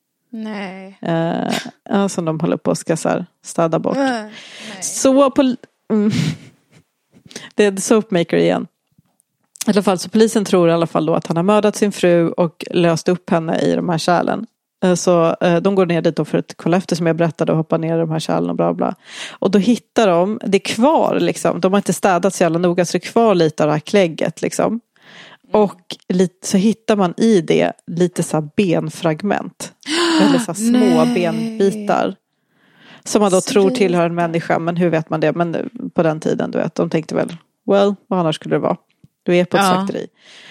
Nej. Eh, ja, som de håller på att ska så här städa bort. Nej. Så på mm, det är The Soapmaker igen. I alla fall så polisen tror i alla fall då att han har mördat sin fru och löst upp henne i de här kärlen. Så de går ner dit då för att kolla efter, som jag berättade, och hoppa ner i de här kärlen och bla bla. Och då hittar de, det är kvar liksom, de har inte städat så jävla noga, så det är kvar lite av det här klägget liksom. Och lite, så hittar man i det lite så här benfragment. Eller så här små Nej. benbitar. Som man då så tror tillhör en människa, men hur vet man det? Men på den tiden, du vet, de tänkte väl, well, vad annars skulle det vara? Du är på ett ja. slakteri.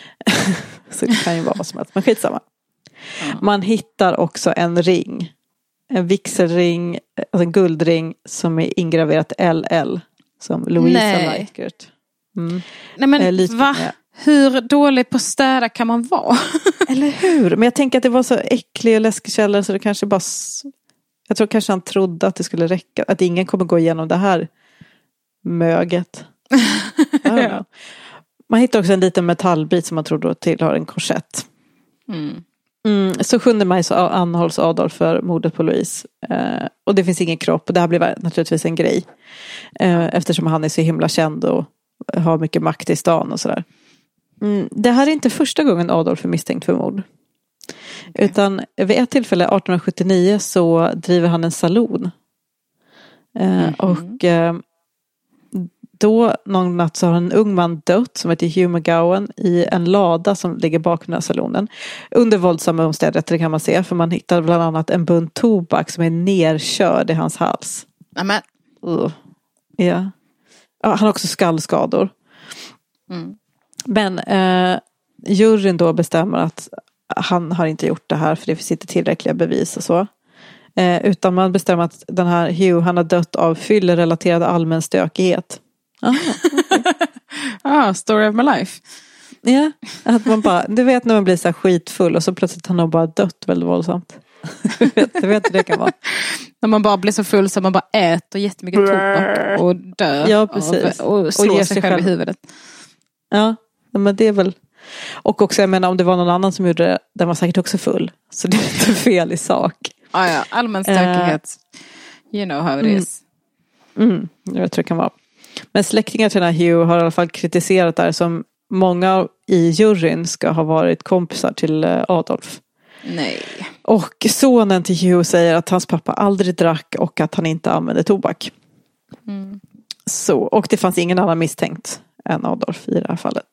Så det kan ju vara vad som helst, men skitsamma. Mm. Man hittar också en ring, en vigselring, alltså en guldring som är ingraverat L L som Louisa Lightgert. Mm. Nej men eh, va? Hur dålig på städa kan man vara? Eller hur? Men jag tänker att det var så äcklig och läskig källare, så det kanske bara, jag tror kanske han trodde att det skulle räcka, att ingen kommer gå igenom det här möget. Ja. Man hittar också en liten metallbit som man tror då tillhör en korsett. Mm. Mm, så sjunde maj så anhålls Adolf för mordet på Louise. Eh, och det finns ingen kropp. Och det här blir naturligtvis en grej. Eh, eftersom han är så himla känd och har mycket makt i stan och sådär. Mm, det här är inte första gången Adolf är misstänkt för mord. Okay. Utan vid ett tillfälle arton sjuttionio så driver han en salon. Eh, mm-hmm. Och eh, då någon natt så har en ung man dött som heter Hugh McGowan i en lada som ligger bakom den här salonen. Under våldsamma omständigheter kan man se, för man hittar bland annat en bunt tobak som är nerkörd i hans hals. Amen. Uh. Ja. Ja, han har också skallskador. Mm. Men eh, juryn då bestämmer att han har inte gjort det här för det finns inte tillräckliga bevis och så. Eh, utan man bestämmer att den här Hugh, han har dött av fyllerelaterad allmän stökighet. Ah, okay. ah, story of my life. Ja, att man bara, du vet när man blir så här skitfull och så plötsligt han har bara dött väldigt våldsamt. Du vet, du vet hur det kan vara. När man bara blir så full så man bara äter jättemycket tobak och dör. Ja, precis. Och, och slår och sig, sig själv i huvudet. Ja, men det är väl... Och också, jag menar, om det var någon annan som gjorde det, den var säkert också full. Så det är inte fel i sak. Ah, ja, allmän stökighet. Uh, you know how it is. Mm, mm, jag tror det kan vara. Men släktingar till den här Hugh har i alla fall kritiserat det här som många i juryn ska ha varit kompisar till Adolf. Nej. Och sonen till Hugh säger att hans pappa aldrig drack och att han inte använde tobak. Mm. Så, och det fanns ingen annan misstänkt än Adolf i det här fallet.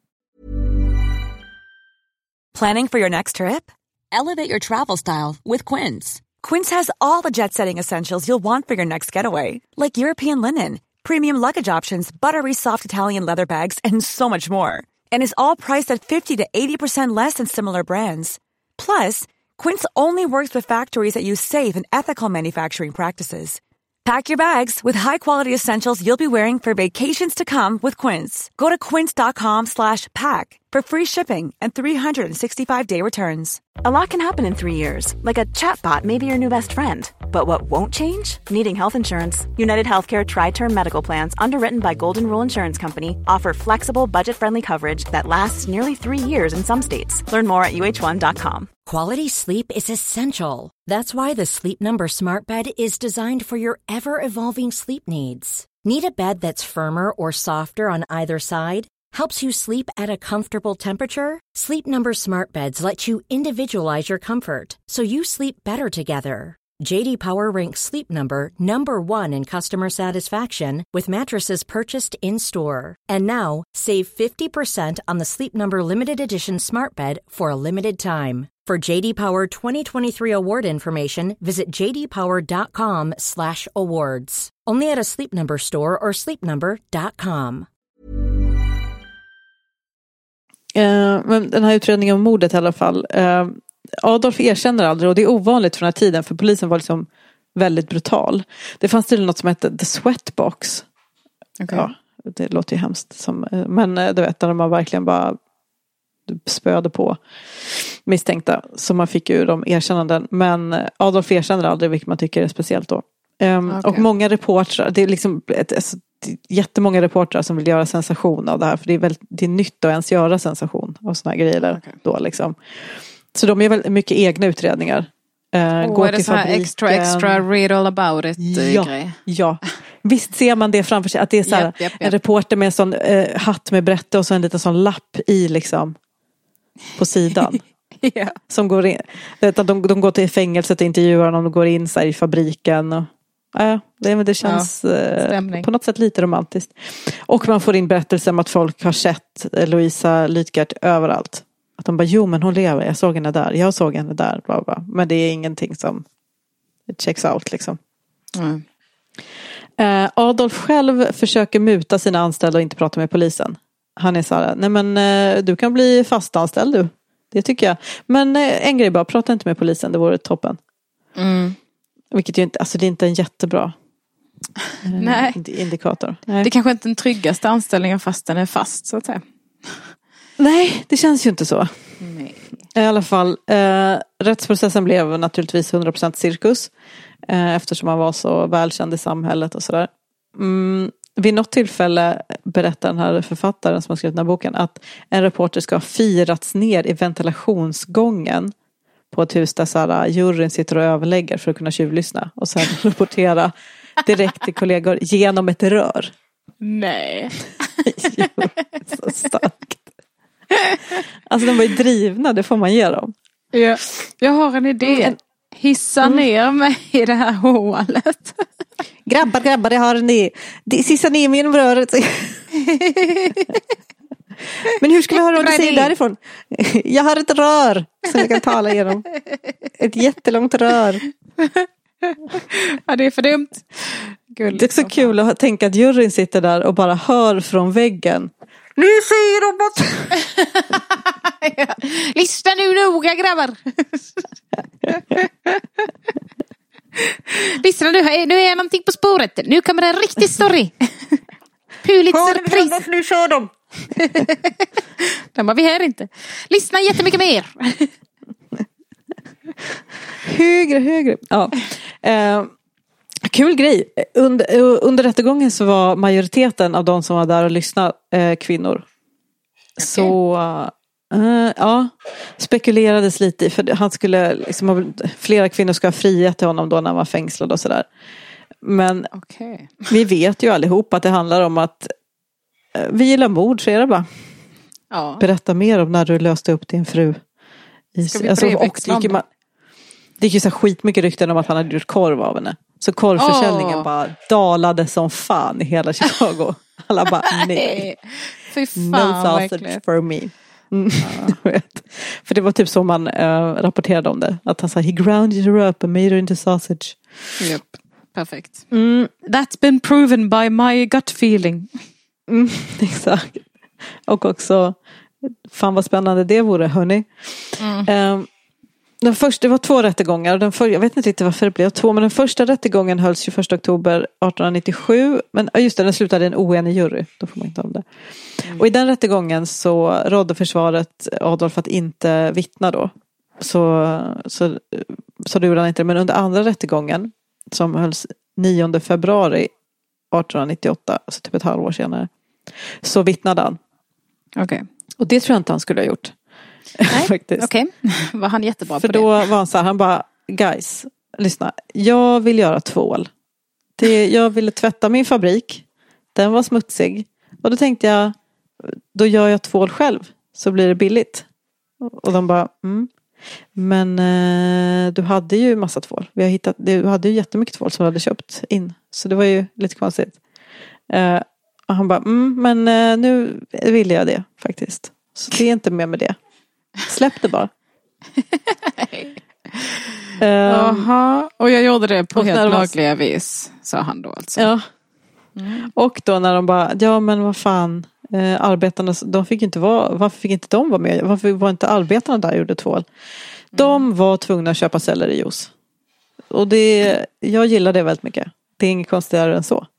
Planning for your next trip? Elevate your travel style with Quince. Quince has all the jet-setting essentials you'll want for your next getaway, like European linen, premium luggage options, buttery soft Italian leather bags, and so much more. And is all priced at fifty to eighty percent less than similar brands. Plus, Quince only works with factories that use safe and ethical manufacturing practices. Pack your bags with high-quality essentials you'll be wearing for vacations to come with Quince. Go to quince.com slash pack for free shipping and three sixty-five day returns. A lot can happen in three years, like a chatbot may be your new best friend. But what won't change? Needing health insurance. United Healthcare Tri-Term Medical Plans, underwritten by Golden Rule Insurance Company, offer flexible, budget-friendly coverage that lasts nearly three years in some states. Learn more at U H one dot com. Quality sleep is essential. That's why the Sleep Number Smart Bed is designed for your ever-evolving sleep needs. Need a bed that's firmer or softer on either side? Helps you sleep at a comfortable temperature? Sleep Number Smart Beds let you individualize your comfort, so you sleep better together. J D Power ranks Sleep Number number one in customer satisfaction with mattresses purchased in-store. And now, save fifty percent on the Sleep Number Limited Edition Smart Bed for a limited time. For J D Power twenty twenty-three award information, visit j d power dot com slash awards. Only at a Sleep Number store or sleep number dot com. Uh, men den här utredningen om mordet i alla fall... Uh, Adolf erkänner aldrig, och det är ovanligt från den här tiden för polisen var liksom väldigt brutal. Det fanns tydligen något som hette The Sweatbox. Okay. Ja, det låter ju hemskt. Som, men du vet, där man verkligen bara spöade på misstänkta. Så man fick ju de erkännanden. Men Adolf erkänner aldrig, vilket man tycker är speciellt då. Um, okay. Och många reportrar, det är liksom ett, ett, jättemånga reportrar som vill göra sensation av det här. För det är, väldigt, det är nytt att ens göra sensation av såna här grejer okay. då liksom. Så de gör väldigt mycket egna utredningar. Uh, oh, går är det till så här extra, extra, read all about it ja, grej? Ja, visst ser man det framför sig. Att det är så här, yep, yep, yep. en reporter med en sån uh, hatt med brätte och så en liten sån lapp i liksom på sidan. yeah. Som går in. De, de går till fängelset och intervjuar dem och går in så här i fabriken. Och, uh, det, det känns ja, uh, på något sätt lite romantiskt. Och man får in berättelser om att folk har sett Louisa Lytgert överallt. Att de bara, jo men hon lever, jag såg henne där, jag såg henne där, bla bla. Men det är ingenting som checks out liksom. Mm. Uh, Adolf själv försöker muta sina anställda och inte prata med polisen. Han är så här, nej men uh, du kan bli fastanställd du. Det tycker jag. Men uh, en grej bara, prata inte med polisen, det vore toppen. Mm. Vilket ju inte, alltså det är inte en jättebra uh, nej. indikator. Nej. Det är kanske inte den tryggaste anställningen fast den är fast så att säga. Nej, det känns ju inte så. Nej. I alla fall, eh, rättsprocessen blev naturligtvis hundra procent cirkus. Eh, eftersom han var så välkänd i samhället och sådär. Mm, vid något tillfälle berättar den här författaren som har skrivit den här boken att en reporter ska ha firats ner i ventilationsgången på ett hus där så här, juryn sitter och överlägger för att kunna tjuvlyssna. Och sen rapportera direkt till kollegor genom ett rör. Nej. Jo, så starkt. Alltså de var ju drivna, det får man ge dem. Ja, jag har en idé. Hissa mm. ner mig i det här hålet. Grabbar, grabbar, det har ni. Hissa ner mig genom röret. Men hur ska vi höra vad du säger därifrån? Jag har ett rör som jag kan tala genom. Ett jättelångt rör. Ja, det är för dumt. Gulligt, det är så kul att tänka att juryn sitter där och bara hör från väggen. Nu säger de att... ja. Lyssna nu noga, grabbar. Lyssna nu, nu är jag någonting på spåret. Nu kommer en riktig story. Pulitzerpris. Nu kör de. Den var vi här inte. Lyssna jättemycket mer. högre, högre. Ja. Eh, kul grej. Under, under rättegången så var majoriteten av de som var där och lyssnade eh, kvinnor. Okay. Så uh, ja, spekulerades lite i, för han skulle liksom, flera kvinnor ska ha frihet till honom då när han var fängslad och sådär. Men okay. Vi vet ju allihop att det handlar om att uh, vi gillar mord, så är det bara. Ja. Berätta mer om när du löste upp din fru. I, ska vi alltså, och det gick ju, man, det gick ju så skitmycket rykten om att han hade gjort korv av henne. Så korvförsäljningen oh. bara dalade som fan i hela Chicago. Alla bara, nej. Fy fan, no sausage verkligen. For me. Mm. Ja. För det var typ så man uh, rapporterade om det. Att han sa, he grounded her up and made her into sausage. Yep. Perfekt. Mm. That's been proven by my gut feeling. Mm, exakt. Och också, fan vad spännande det vore, hörni. Mm. Um, Den första, det var två rättegångar. Den för, jag vet inte riktigt varför det blev två. Men den första rättegången hölls tjugoförsta oktober artonhundranittiosju. Men just det, den slutade i en oenig jury. Då får man inte om det. Mm. Och i den rättegången så rådde försvaret Adolf att inte vittna då. Så, så, så det gjorde han inte. Men under andra rättegången, som hölls nionde februari artonhundranittioåtta, alltså typ ett halvår senare, så vittnade han. Okej. Okay. Och det tror jag inte han skulle ha gjort. Nej, okej. Okay. Var han jättebra För på det? För då var han så här, han bara, guys, lyssna. Jag vill göra tvål. Det, jag ville tvätta min fabrik. Den var smutsig. Och då tänkte jag, då gör jag tvål själv. Så blir det billigt. Och de bara, mm. Men eh, du hade ju massa tvål. Vi har hittat, du hade ju jättemycket tvål som du hade köpt in. Så det var ju lite konstigt. Eh, och han bara, mm, men eh, nu vill jag det faktiskt. Så det är inte mer med det. Släpp det bara. Jaha, um, och jag gjorde det på helt lagliga vis, sa han då alltså. Ja. Mm. Och då när de bara, ja men vad fan, eh, arbetarna, de fick inte vara, varför fick inte de vara med? Varför var inte arbetarna där och gjorde tvål? De mm. var tvungna att köpa sellerijuice. Och det, jag gillar det väldigt mycket. Det är inget konstigare än så.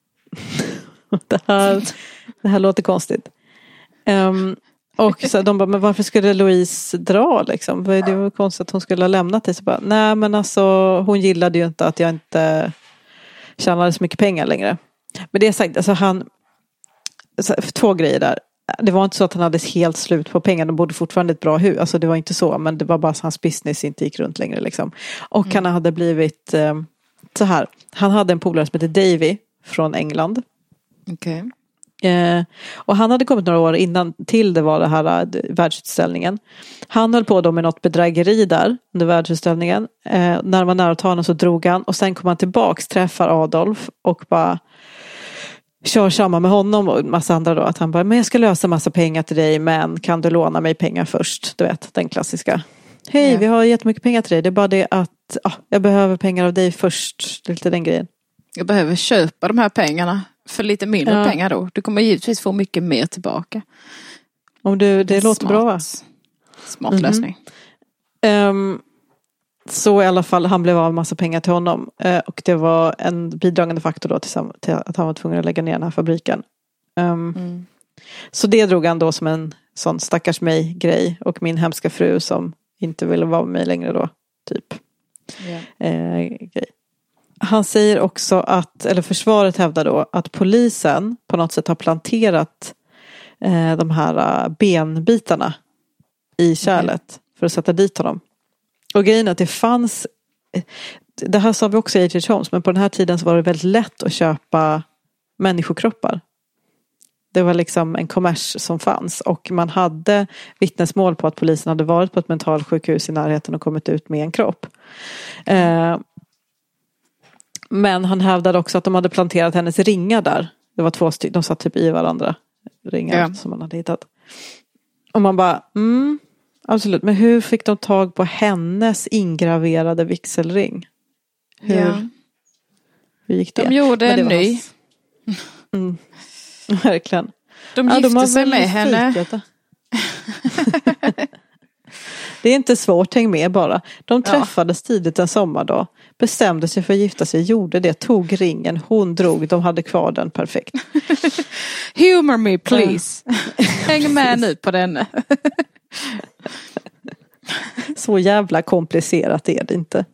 det, här, det här låter konstigt. Um, Och så de bara, men varför skulle Louise dra liksom? Det var konstigt att hon skulle ha lämnat det. Så bara, nej men alltså, hon gillade ju inte att jag inte tjänade så mycket pengar längre. Men det är sagt, alltså han, alltså, två grejer där. Det var inte så att han hade helt slut på pengar. De borde fortfarande ett bra hus. Alltså det var inte så, men det var bara att hans business inte gick runt längre liksom. Och mm. han hade blivit eh, så här. Han hade en polare som heter Davy från England. Okej. Okay. Eh, och han hade kommit några år innan till det var det här äh, världsutställningen. Han höll på då med något bedrägeri där under världsutställningen. Eh, när han var nära att ta honom så drog han. Och sen kom han tillbaks, träffar Adolf och bara kör samma med honom och en massa andra då. Att han bara, men jag ska lösa massa pengar till dig, men kan du låna mig pengar först? Du vet, den klassiska. Hej, yeah. Vi har jättemycket pengar till dig. Det är bara det att ah, jag behöver pengar av dig först. Det är lite den grejen. Jag behöver köpa de här pengarna för lite mindre ja. pengar då. Du kommer givetvis få mycket mer tillbaka. Om du, det låter Smart. bra va? Smart mm-hmm. lösning. Um, så i alla fall, han blev av en massa pengar till honom. Uh, och det var en bidragande faktor då till, till att han var tvungen att lägga ner den här fabriken. Um, mm. Så det drog han då som en sån stackars mig-grej. Och min hemska fru som inte ville vara med mig längre då. Typ. Yeah. Uh, grej. Han säger också att, eller försvaret hävdar då att polisen på något sätt har planterat eh, de här benbitarna i kärlet mm. för att sätta dit honom. Och grejen är att det fanns, det här sa vi också i H H. Holmes, men på den här tiden så var det väldigt lätt att köpa människokroppar. Det var liksom en kommers som fanns och man hade vittnesmål på att polisen hade varit på ett mentalsjukhus i närheten och kommit ut med en kropp. Eh, Men han hävdade också att de hade planterat hennes ringar där. Det var två stycken, de satt typ i varandra. Ringar ja. som man hade hittat. Och man bara, mm, absolut. Men hur fick de tag på hennes ingraverade vigselring? Hur? Ja. Hur gick det? De gjorde en ny. Hans... Mm. Verkligen. De gifte ja, de sig med henne. Det är inte svårt, häng med bara. De träffades ja. tidigt en sommardag. Bestämde sig för att gifta sig, gjorde det, tog ringen, hon drog, de hade kvar den perfekt. Humor me please. Häng med nu på den. Så jävla komplicerat är det inte.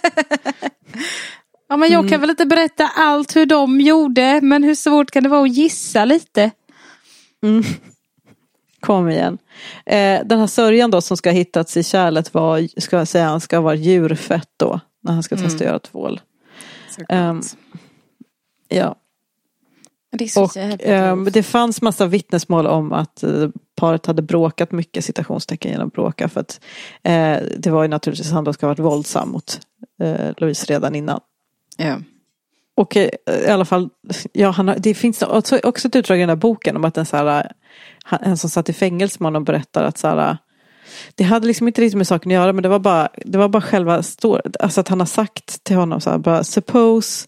Ja, men jag kan mm. väl inte berätta allt hur de gjorde, men hur svårt kan det vara att gissa lite? Mm. Kom igen. Eh, den här sörjan då som ska ha hittats i kärlet var, ska jag säga, han ska vara djurfett då. När han ska testa mm. göra tvål. Um, ja. Det är så och um, det fanns massa vittnesmål om att uh, paret hade bråkat mycket, citationstecken genom bråka. För att uh, det var ju naturligtvis han då ska ha varit våldsam mot uh, Louise redan innan. Ja. Och uh, i alla fall, ja, han har, det finns också, också ett utdrag i den här boken om att en, så här, en som satt i fängelse med honom berättar att så här, det hade liksom inte riktigt med saken att göra, men det var bara, det var bara själva stor, alltså att han har sagt till honom så här, bara suppose,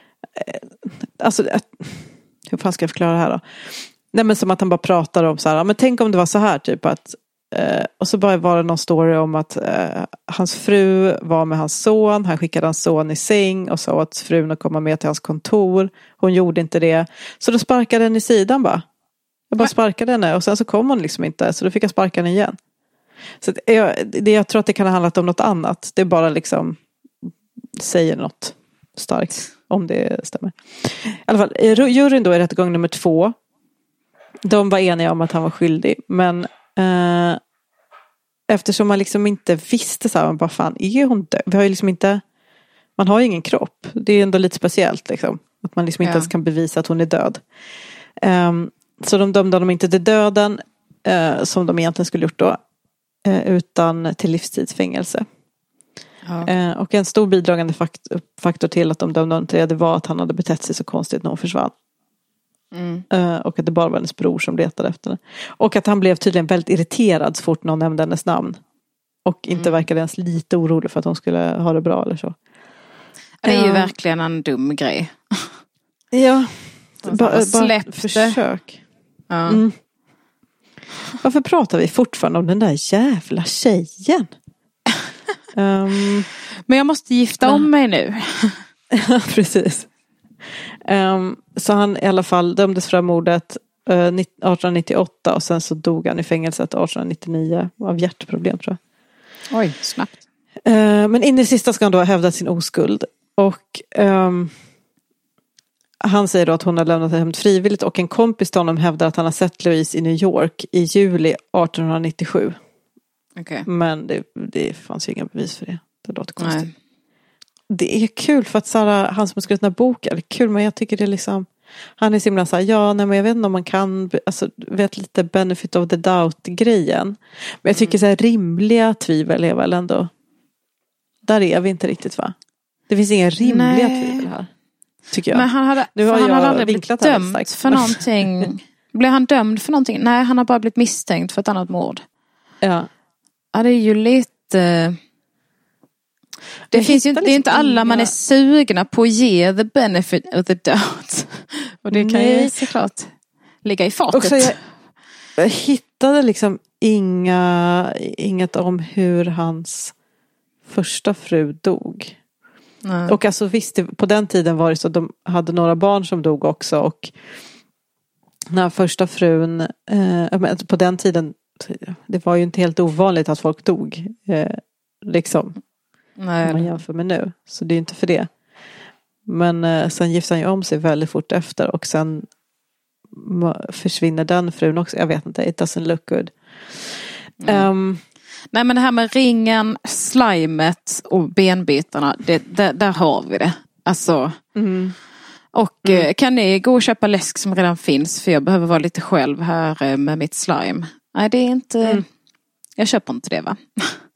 alltså att, hur fan ska jag förklara det här då? Nej, men som att han bara pratar om så här, men tänk om det var så här typ att, eh, och så bara var det någon story om att eh, hans fru var med hans son, han skickade hans son i säng och sa att frun att komma med till hans kontor, hon gjorde inte det, så då sparkade den i sidan bara. Jag bara sparkade henne och sen så kom hon liksom inte, så då fick jag sparka henne igen. Så jag, det, jag tror att det kan ha handlat om något annat. Det bara liksom säger något starkt, om det stämmer. I alla fall, juryn då i rättegång nummer två, de var eniga om att han var skyldig. Men eh, eftersom man liksom inte visste så här, man bara fan, är hon död? Vi har ju liksom inte, man har ju ingen kropp. Det är ändå lite speciellt liksom. Att man liksom inte ja. ens kan bevisa att hon är död. Um, så de dömde dem inte till döden, uh, som de egentligen skulle gjort då. Utan till livstidsfängelse. Ja. Eh, och en stor bidragande faktor, faktor till att de dömde honom till det var att han hade betett sig så konstigt när hon försvann. Mm. Eh, och att det bara var hennes bror som letade efter henne. Och att han blev tydligen väldigt irriterad så fort någon nämnde hennes namn. Och inte mm. verkade ens lite orolig för att hon skulle ha det bra eller så. Det är ju uh, verkligen en dum grej. Ja. Bara släpp försök. Ja. Mm. Varför pratar vi fortfarande om den där jävla tjejen? um, Men jag måste gifta om mig nu. Precis. Um, så han i alla fall dömdes för mordet uh, arton nittioåtta och sen så dog han i fängelset arton nittionio av hjärtproblem tror jag. Oj, snabbt. Uh, men in i sista ska han då ha hävdat sin oskuld. Och um, han säger då att hon har lämnat hem frivilligt och en kompis till honom hävdar att han har sett Louise i New York i juli arton nittiosju. Okay. Men det, det fanns ju inga bevis för det. Det låter konstigt. Nej. Det är kul för att Sara, han som har skrivit den här boken, det är kul, men jag tycker det är liksom, han är så himla så här, ja, nej, men jag vet inte om man kan, alltså, vet lite benefit of the doubt-grejen. Men jag tycker mm. så här, rimliga tvivel är väl ändå, där är vi inte riktigt, va? Det finns inga rimliga nej. tvivel här. Tycker jag. Men han hade, nu har han jag hade aldrig blivit dömd för någonting. Blev han dömd för någonting? Nej, han har bara blivit misstänkt för ett annat mord. Ja. Ja, det är ju lite... Det, finns ju, det är inte alla man är sugna på att ge the benefit of the doubt. Och det kan Nej. ju såklart ligga i fatet. Också jag, jag hittade liksom inga, inget om hur hans första fru dog. Nej. Och alltså visst, på den tiden var det så att de hade några barn som dog också. Och när första frun, eh, på den tiden, det var ju inte helt ovanligt att folk dog. Eh, liksom. Nej. Om man jämför med nu. Så det är inte för det. Men eh, sen gifte han ju om sig väldigt fort efter. Och sen försvinner den frun också. Jag vet inte, it doesn't look good. Mm. Um, Nej, men det här med ringen, slimet och benbitarna, det, det, där har vi det. Alltså, mm. och mm. kan ni gå och köpa läsk som redan finns? För jag behöver vara lite själv här med mitt slime. Nej, det är inte, mm. jag köper inte det, va?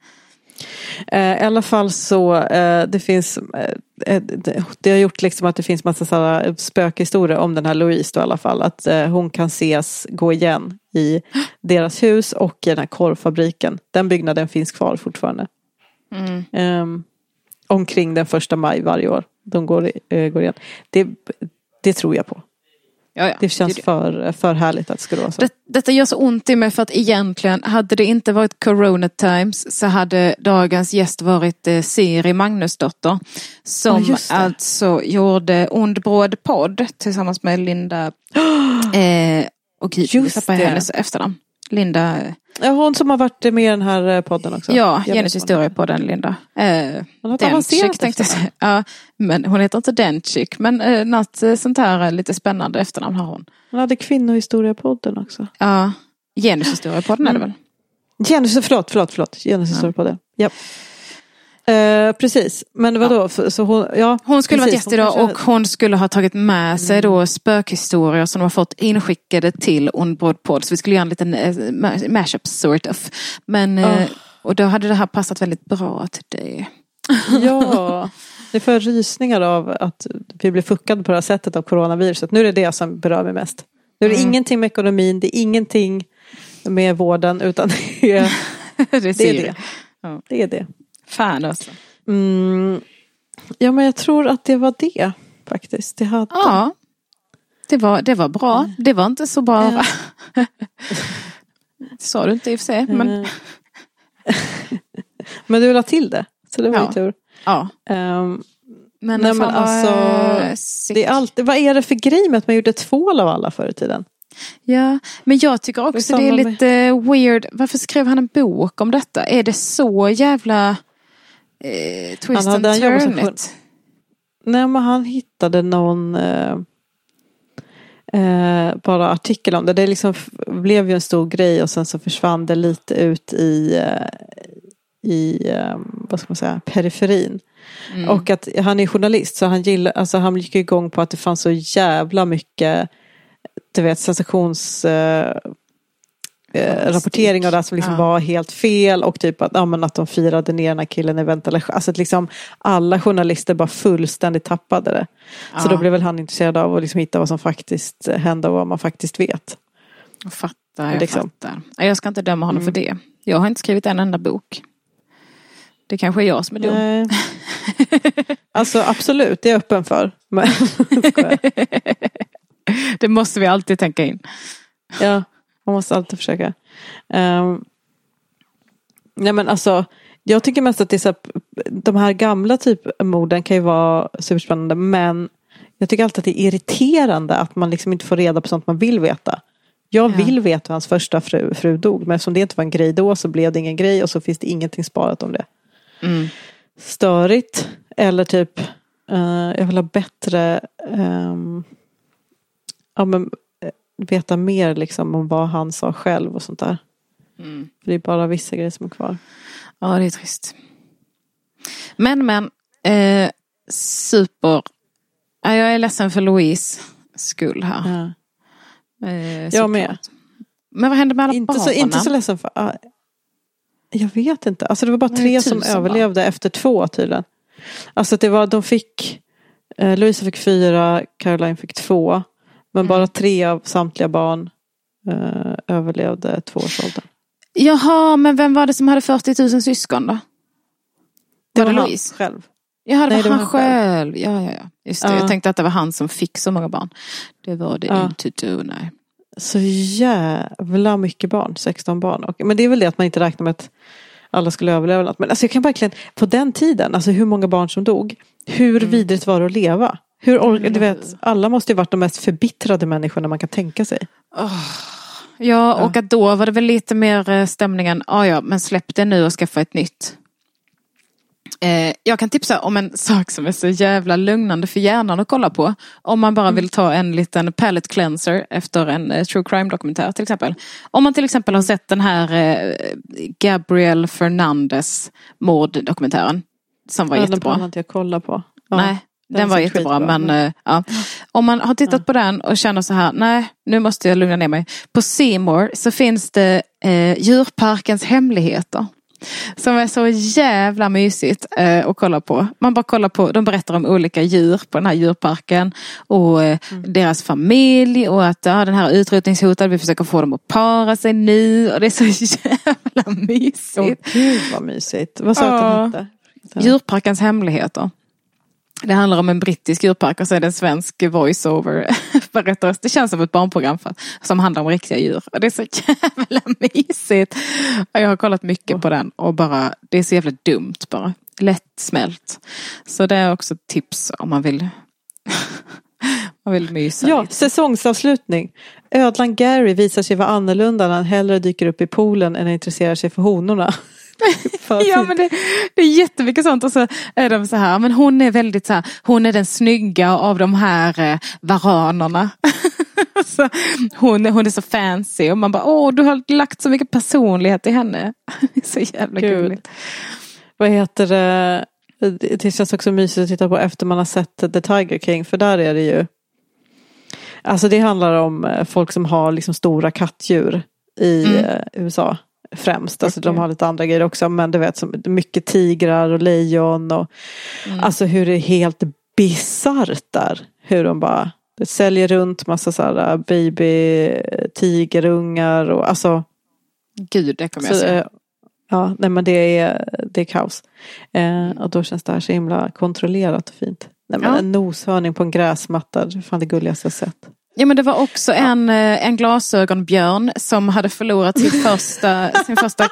I alla fall så eh, det finns eh, det har gjort liksom att det finns massa sådana spökhistorier om den här Louise då, i alla fall, att eh, hon kan ses gå igen i deras hus och i den här korvfabriken. Den byggnaden finns kvar fortfarande. Mm. Um, omkring den första maj varje år. de går, äh, går igen. Det, det tror jag på. Ja, ja. Det känns det, för, för härligt att det skulle vara så. Det, detta gör så ont i mig för att egentligen hade det inte varit Corona Times så hade dagens gäst varit eh, Siri Magnusdotter som ja, alltså gjorde Ond bråd podd tillsammans med Linda eh, och just på hennes efternamn. Linda. Ja, hon som har varit med i den här podden också. Ja, genushistoriepodden Linda. Eh, hon har Denchik tänkte jag. Ja, men hon heter inte Denchik, men eh, något sånt här lite spännande efternamn har hon. Hon hade kvinnohistoriepodden också. Ja, genushistoriepodden mm. är det väl? Genus, förlåt, förlåt, förlåt. Genushistoriepodden. Ja. Yep. Eh, precis, men vadå? Ja. Så hon, ja, hon skulle precis, varit gäst idag och hon skulle ha tagit med sig mm. då spökhistorier som de har fått inskickade till Ond bråd podd. Så vi skulle göra en liten uh, mashup sort of. Men, uh. Uh, och då hade det här passat väldigt bra till det. Ja, det får rysningar av att vi blir fuckade på det här sättet av coronaviruset. Nu är det det som berör mig mest. Nu är det mm. ingenting med ekonomin, det är ingenting med vården, utan det är det. det, är det. Ja. det, är det. Fan alltså. Mm, ja, men jag tror att det var det faktiskt. Det hade... Ja, det var, det var bra. Det var inte så bra. Ja. Det sa du inte i och för sig. Men, men du vill ha till det. Så det var ja. ju tur. Ja. Um, men nej, men alltså, det är alltid, vad är det för grej med att man gjorde tvål av alla förr i tiden? Ja, men jag tycker också det är, det är lite med... weird. Varför skrev han en bok om detta? Är det så jävla eh, twist and turn it? Nej, men han hittade någon eh, eh, bara artikel om det. Det liksom blev ju en stor grej och sen så försvann det lite ut i eh, i eh, vad ska man säga, periferin. Mm. Och att han är journalist så han gillar, alltså han gick igång på att det fanns så jävla mycket, du vet, sensations eh, eh, rapportering av det som liksom ja. var helt fel och typ att, ja, men att de firade ner den här killen i ventilation. Alltså att liksom alla journalister bara fullständigt tappade det. Ja. Så då blev väl han intresserad av att liksom hitta vad som faktiskt hände och vad man faktiskt vet. Jag fattar, jag liksom. fattar. Jag ska inte döma honom mm. för det. Jag har inte skrivit en enda bok. Det kanske är jag som är dum. Nej. Alltså absolut, det är jag öppen för. Men det måste vi alltid tänka in. Ja, man måste alltid försöka. Um, nej men alltså, jag tycker mest att det är så här, de här gamla typ morden kan ju vara superspännande, men jag tycker alltid att det är irriterande att man liksom inte får reda på sånt man vill veta. Jag vill ja. veta hur hans första fru, fru dog, men eftersom det inte var en grej då så blev det ingen grej och så finns det ingenting sparat om det. Mm. Störigt eller typ uh, jag vill ha bättre um, ja, men, veta mer liksom om vad han sa själv och sånt där. Mm. För det är bara vissa grejer som är kvar. Ja, det är trist. Men men eh, super jag är ledsen för Louise skull här. Ja. Eh, jag med. Men vad hände med alla inte barnen? Så, inte så ledsen för uh, jag vet inte. Alltså det var bara tre som överlevde bara. Efter två tydligen. Alltså det var, de fick eh, Louisa fick fyra, Caroline fick två. Men mm. bara tre av samtliga barn eh, överlevde tvåårsåldern. Jaha, men vem var det som hade fyrtio tusen syskon då? Det var, var det han Louise? Själv. Ja, det, Nej, var, det var han själv. själv. Ja, ja, ja. Just det. Ja. Jag tänkte att det var han som fick så många barn. Det var det ja. inte du, nej. Så jävla mycket barn, sexton barn. Och, men det är väl det att man inte räknar med att alla skulle överleva något. Men alltså jag kan verkligen, på den tiden, alltså hur många barn som dog, hur mm. vidrigt var det att leva? Hur, mm. du vet, alla måste ju varit de mest förbittrade människorna man kan tänka sig. Oh. Ja, och ja. att då var det väl lite mer stämningen, ja ah, ja, men släpp det nu och skaffa ett nytt. Eh, jag kan tipsa om en sak som är så jävla lugnande för hjärnan att kolla på. Om man bara mm. vill ta en liten palate cleanser efter en eh, true crime dokumentär till exempel. Om man till exempel har sett den här eh, Gabriel Fernandez morddokumentären som var ja, jättebra. Den inte jag kolla på. Ja, nej, den, den var jättebra men eh, ja. Om man har tittat ja. på den och känner så här, nej, nu måste jag lugna ner mig. På C More så finns det eh, Djurparkens hemligheter. Som är så jävla mysigt eh, att kolla på. Man bara kollar på, de berättar om olika djur på den här djurparken. Och eh, mm. deras familj. Och att ja, den här utrotningshotade, vi försöker få dem att para sig nu. Och det är så jävla mysigt. Åh gud vad mysigt. Vad sa du att den hette? Djurparkens hemligheter. Det handlar om en brittisk djurpark och så är det en svensk voice-over berättare. Det känns som ett barnprogram för, som handlar om riktiga djur. Och det är så jävla mysigt. Jag har kollat mycket oh. på den och bara, det är så jävla dumt bara. Lättsmält. Så det är också ett tips om man vill man vill mysa. Ja, lite. Säsongsavslutning. Ödlan Gary visar sig vara annorlunda när han hellre dyker upp i poolen än intresserar sig för honorna. Ja, men det, det är jättemycket sånt. Och så är de så här, men hon är väldigt så här, hon är den snygga av de här eh, varanerna. Så hon, hon är så fancy och man bara, åh, du har lagt så mycket personlighet i henne. Så jävla gulligt. Vad heter det? Det känns också mysigt att titta på efter man har sett The Tiger King, för där är det ju, alltså det handlar om folk som har liksom stora kattdjur i mm. U S A främst, alltså okay. De har lite andra grejer också, men du vet, som mycket tigrar och lejon och mm. alltså hur det är helt bisarrt där, hur de bara det säljer runt massa så här baby tigerungar och alltså gud, det kommer jag säga. Ja, nej men det är det är kaos. Eh, och då känns det här så himla kontrollerat och fint. Nej men ja. En noshörning på en gräsmatta, det är fan det gulligaste jag sett. Ja, men det var också ja. en, en glasögonbjörn som hade förlorat sin första sin första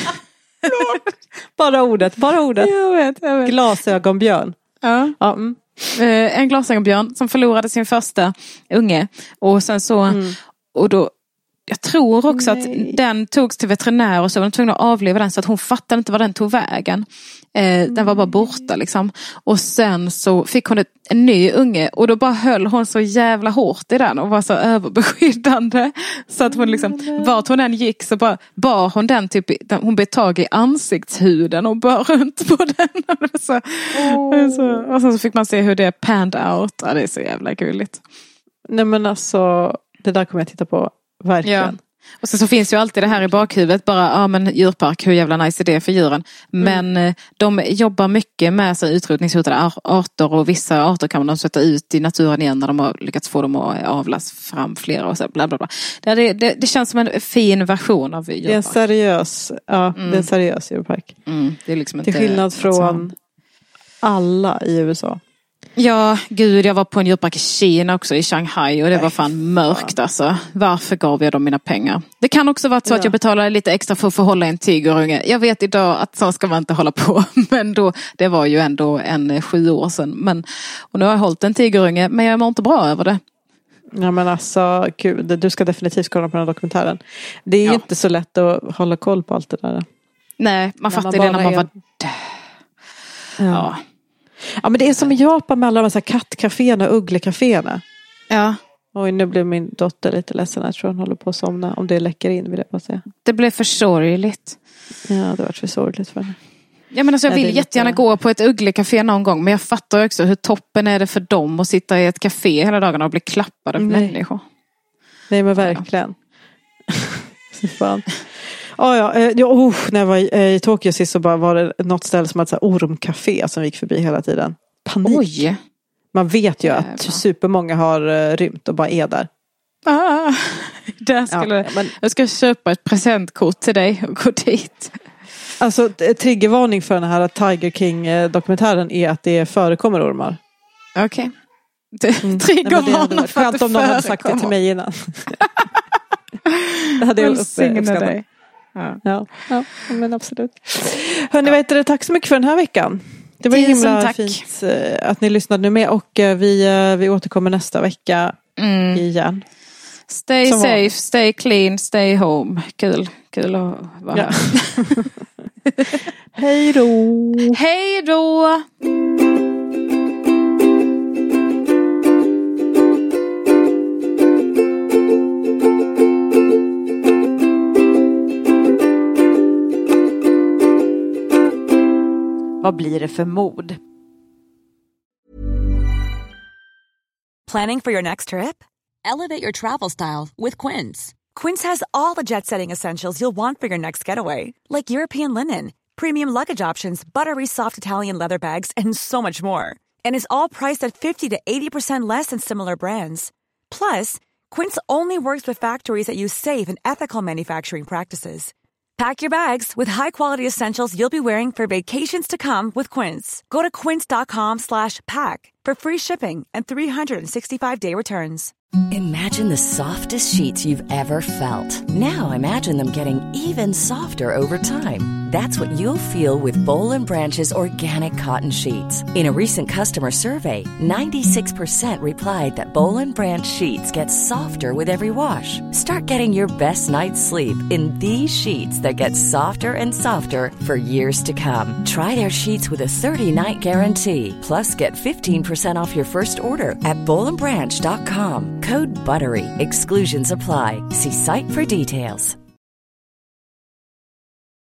bara ordet, bara ordet. Jag vet, jag vet. Glasögonbjörn. Ja. Ja. Mm. Eh, en glasögonbjörn som förlorade sin första unge och sen så mm. och då jag tror också Nej. att den togs till veterinär och så var de tvungna att avliva den så att hon fattade inte var den tog vägen. Eh, den var bara borta liksom. Och sen så fick hon ett, en ny unge och då bara höll hon så jävla hårt i den och var så överbeskyddande. Så att hon liksom, vart hon än gick så bara bar hon den typ, hon blev tag i ansiktshuden och bar runt på den. Och, så, oh. så, och sen så fick man se hur det panned out. Ja, det är så jävla gulligt. Nej men alltså, det där kommer jag titta på. Verkligen. Ja. Och så, så finns ju alltid det här i bakhuvudet bara, ja men djurpark, hur jävla nice är det för djuren. Men mm. de jobbar mycket med så utrotningshotade arter och vissa arter kan de sätta ut i naturen igen när de har lyckats få dem att avlas fram flera och så bla bla bla. Det, det, det, det känns som en fin version av djurpark. Det är en seriös, ja, mm. det är en seriös djurpark. Mm. Det är liksom inte till skillnad från alla i U S A. Ja, gud, jag var på en djurpark i Kina också, i Shanghai, och det var fan mörkt alltså. Varför gav jag dem mina pengar? Det kan också vara så ja. att jag betalade lite extra för att få hålla en tigerunge. Jag vet idag att så ska man inte hålla på, men då, det var ju ändå en sju år sedan. Men, och nu har jag hållit en tigerunge, men jag mår inte bra över det. Ja men alltså, gud, du ska definitivt kolla på den här dokumentären. Det är ja. inte så lätt att hålla koll på allt det där. Nej, man fattar det när man är... var... Ja. ja. Ja men det är som i Japan med alla de här kattkaféerna och ugglekaféerna. Ja. Oj, nu blir min dotter lite ledsen. Jag tror hon håller på att somna. Om det läcker in vill jag bara säga. Det blev för sorgligt. Ja, det var för sorgligt för henne. Ja men alltså jag vill ja, jättegärna lite... gå på ett ugglekafé någon gång. Men jag fattar också hur toppen är det för dem att sitta i ett café hela dagarna och bli klappade av människor. Nej men verkligen. Så fan. Oh, ja, ja, oh, när jag var i Tokyo sist så bara var det något ställe som ett så här ormcafé som vi gick förbi hela tiden. Panik. Oj. Man vet ju att Jävlar. supermånga har uh, rymt och bara är där. Ah, där skulle ja, men... Jag ska köpa ett presentkort till dig och gå dit. Alltså triggervarning för den här Tiger King-dokumentären är att det förekommer ormar. Okej. Okay. Mm. Triggervarning för att det om någon hade sagt det till mig innan. Det hade jag uppskattat. dig. Ja. Ja, ja, men absolut. Hörrni, ja. vet du, tack så mycket för den här veckan. Det var Tusen himla tack. fint att ni lyssnade nu med. Och vi, vi återkommer nästa vecka mm. igen. Stay Som safe, var. stay clean, stay home. Kul, kul att vara ja. här. Hej då! Hej då! Vad blir det för mod? Planning for your next trip? Elevate your travel style with Quince. Quince has all the jet-setting essentials you'll want for your next getaway, like European linen, premium luggage options, buttery soft Italian leather bags, and so much more. And is all priced at fifty to eighty percent less than similar brands. Plus, Quince only works with factories that use safe and ethical manufacturing practices. Pack your bags with high-quality essentials you'll be wearing for vacations to come with Quince. Go to quince.com slash pack for free shipping and three sixty-five day returns. Imagine the softest sheets you've ever felt. Now imagine them getting even softer over time. That's what you'll feel with Boll and Branch's organic cotton sheets. In a recent customer survey, ninety-six percent replied that Boll and Branch sheets get softer with every wash. Start getting your best night's sleep in these sheets that get softer and softer for years to come. Try their sheets with a thirty-night guarantee. Plus, get fifteen percent off your first order at boll and branch dot com. Code BUTTERY. Exclusions apply. See site for details.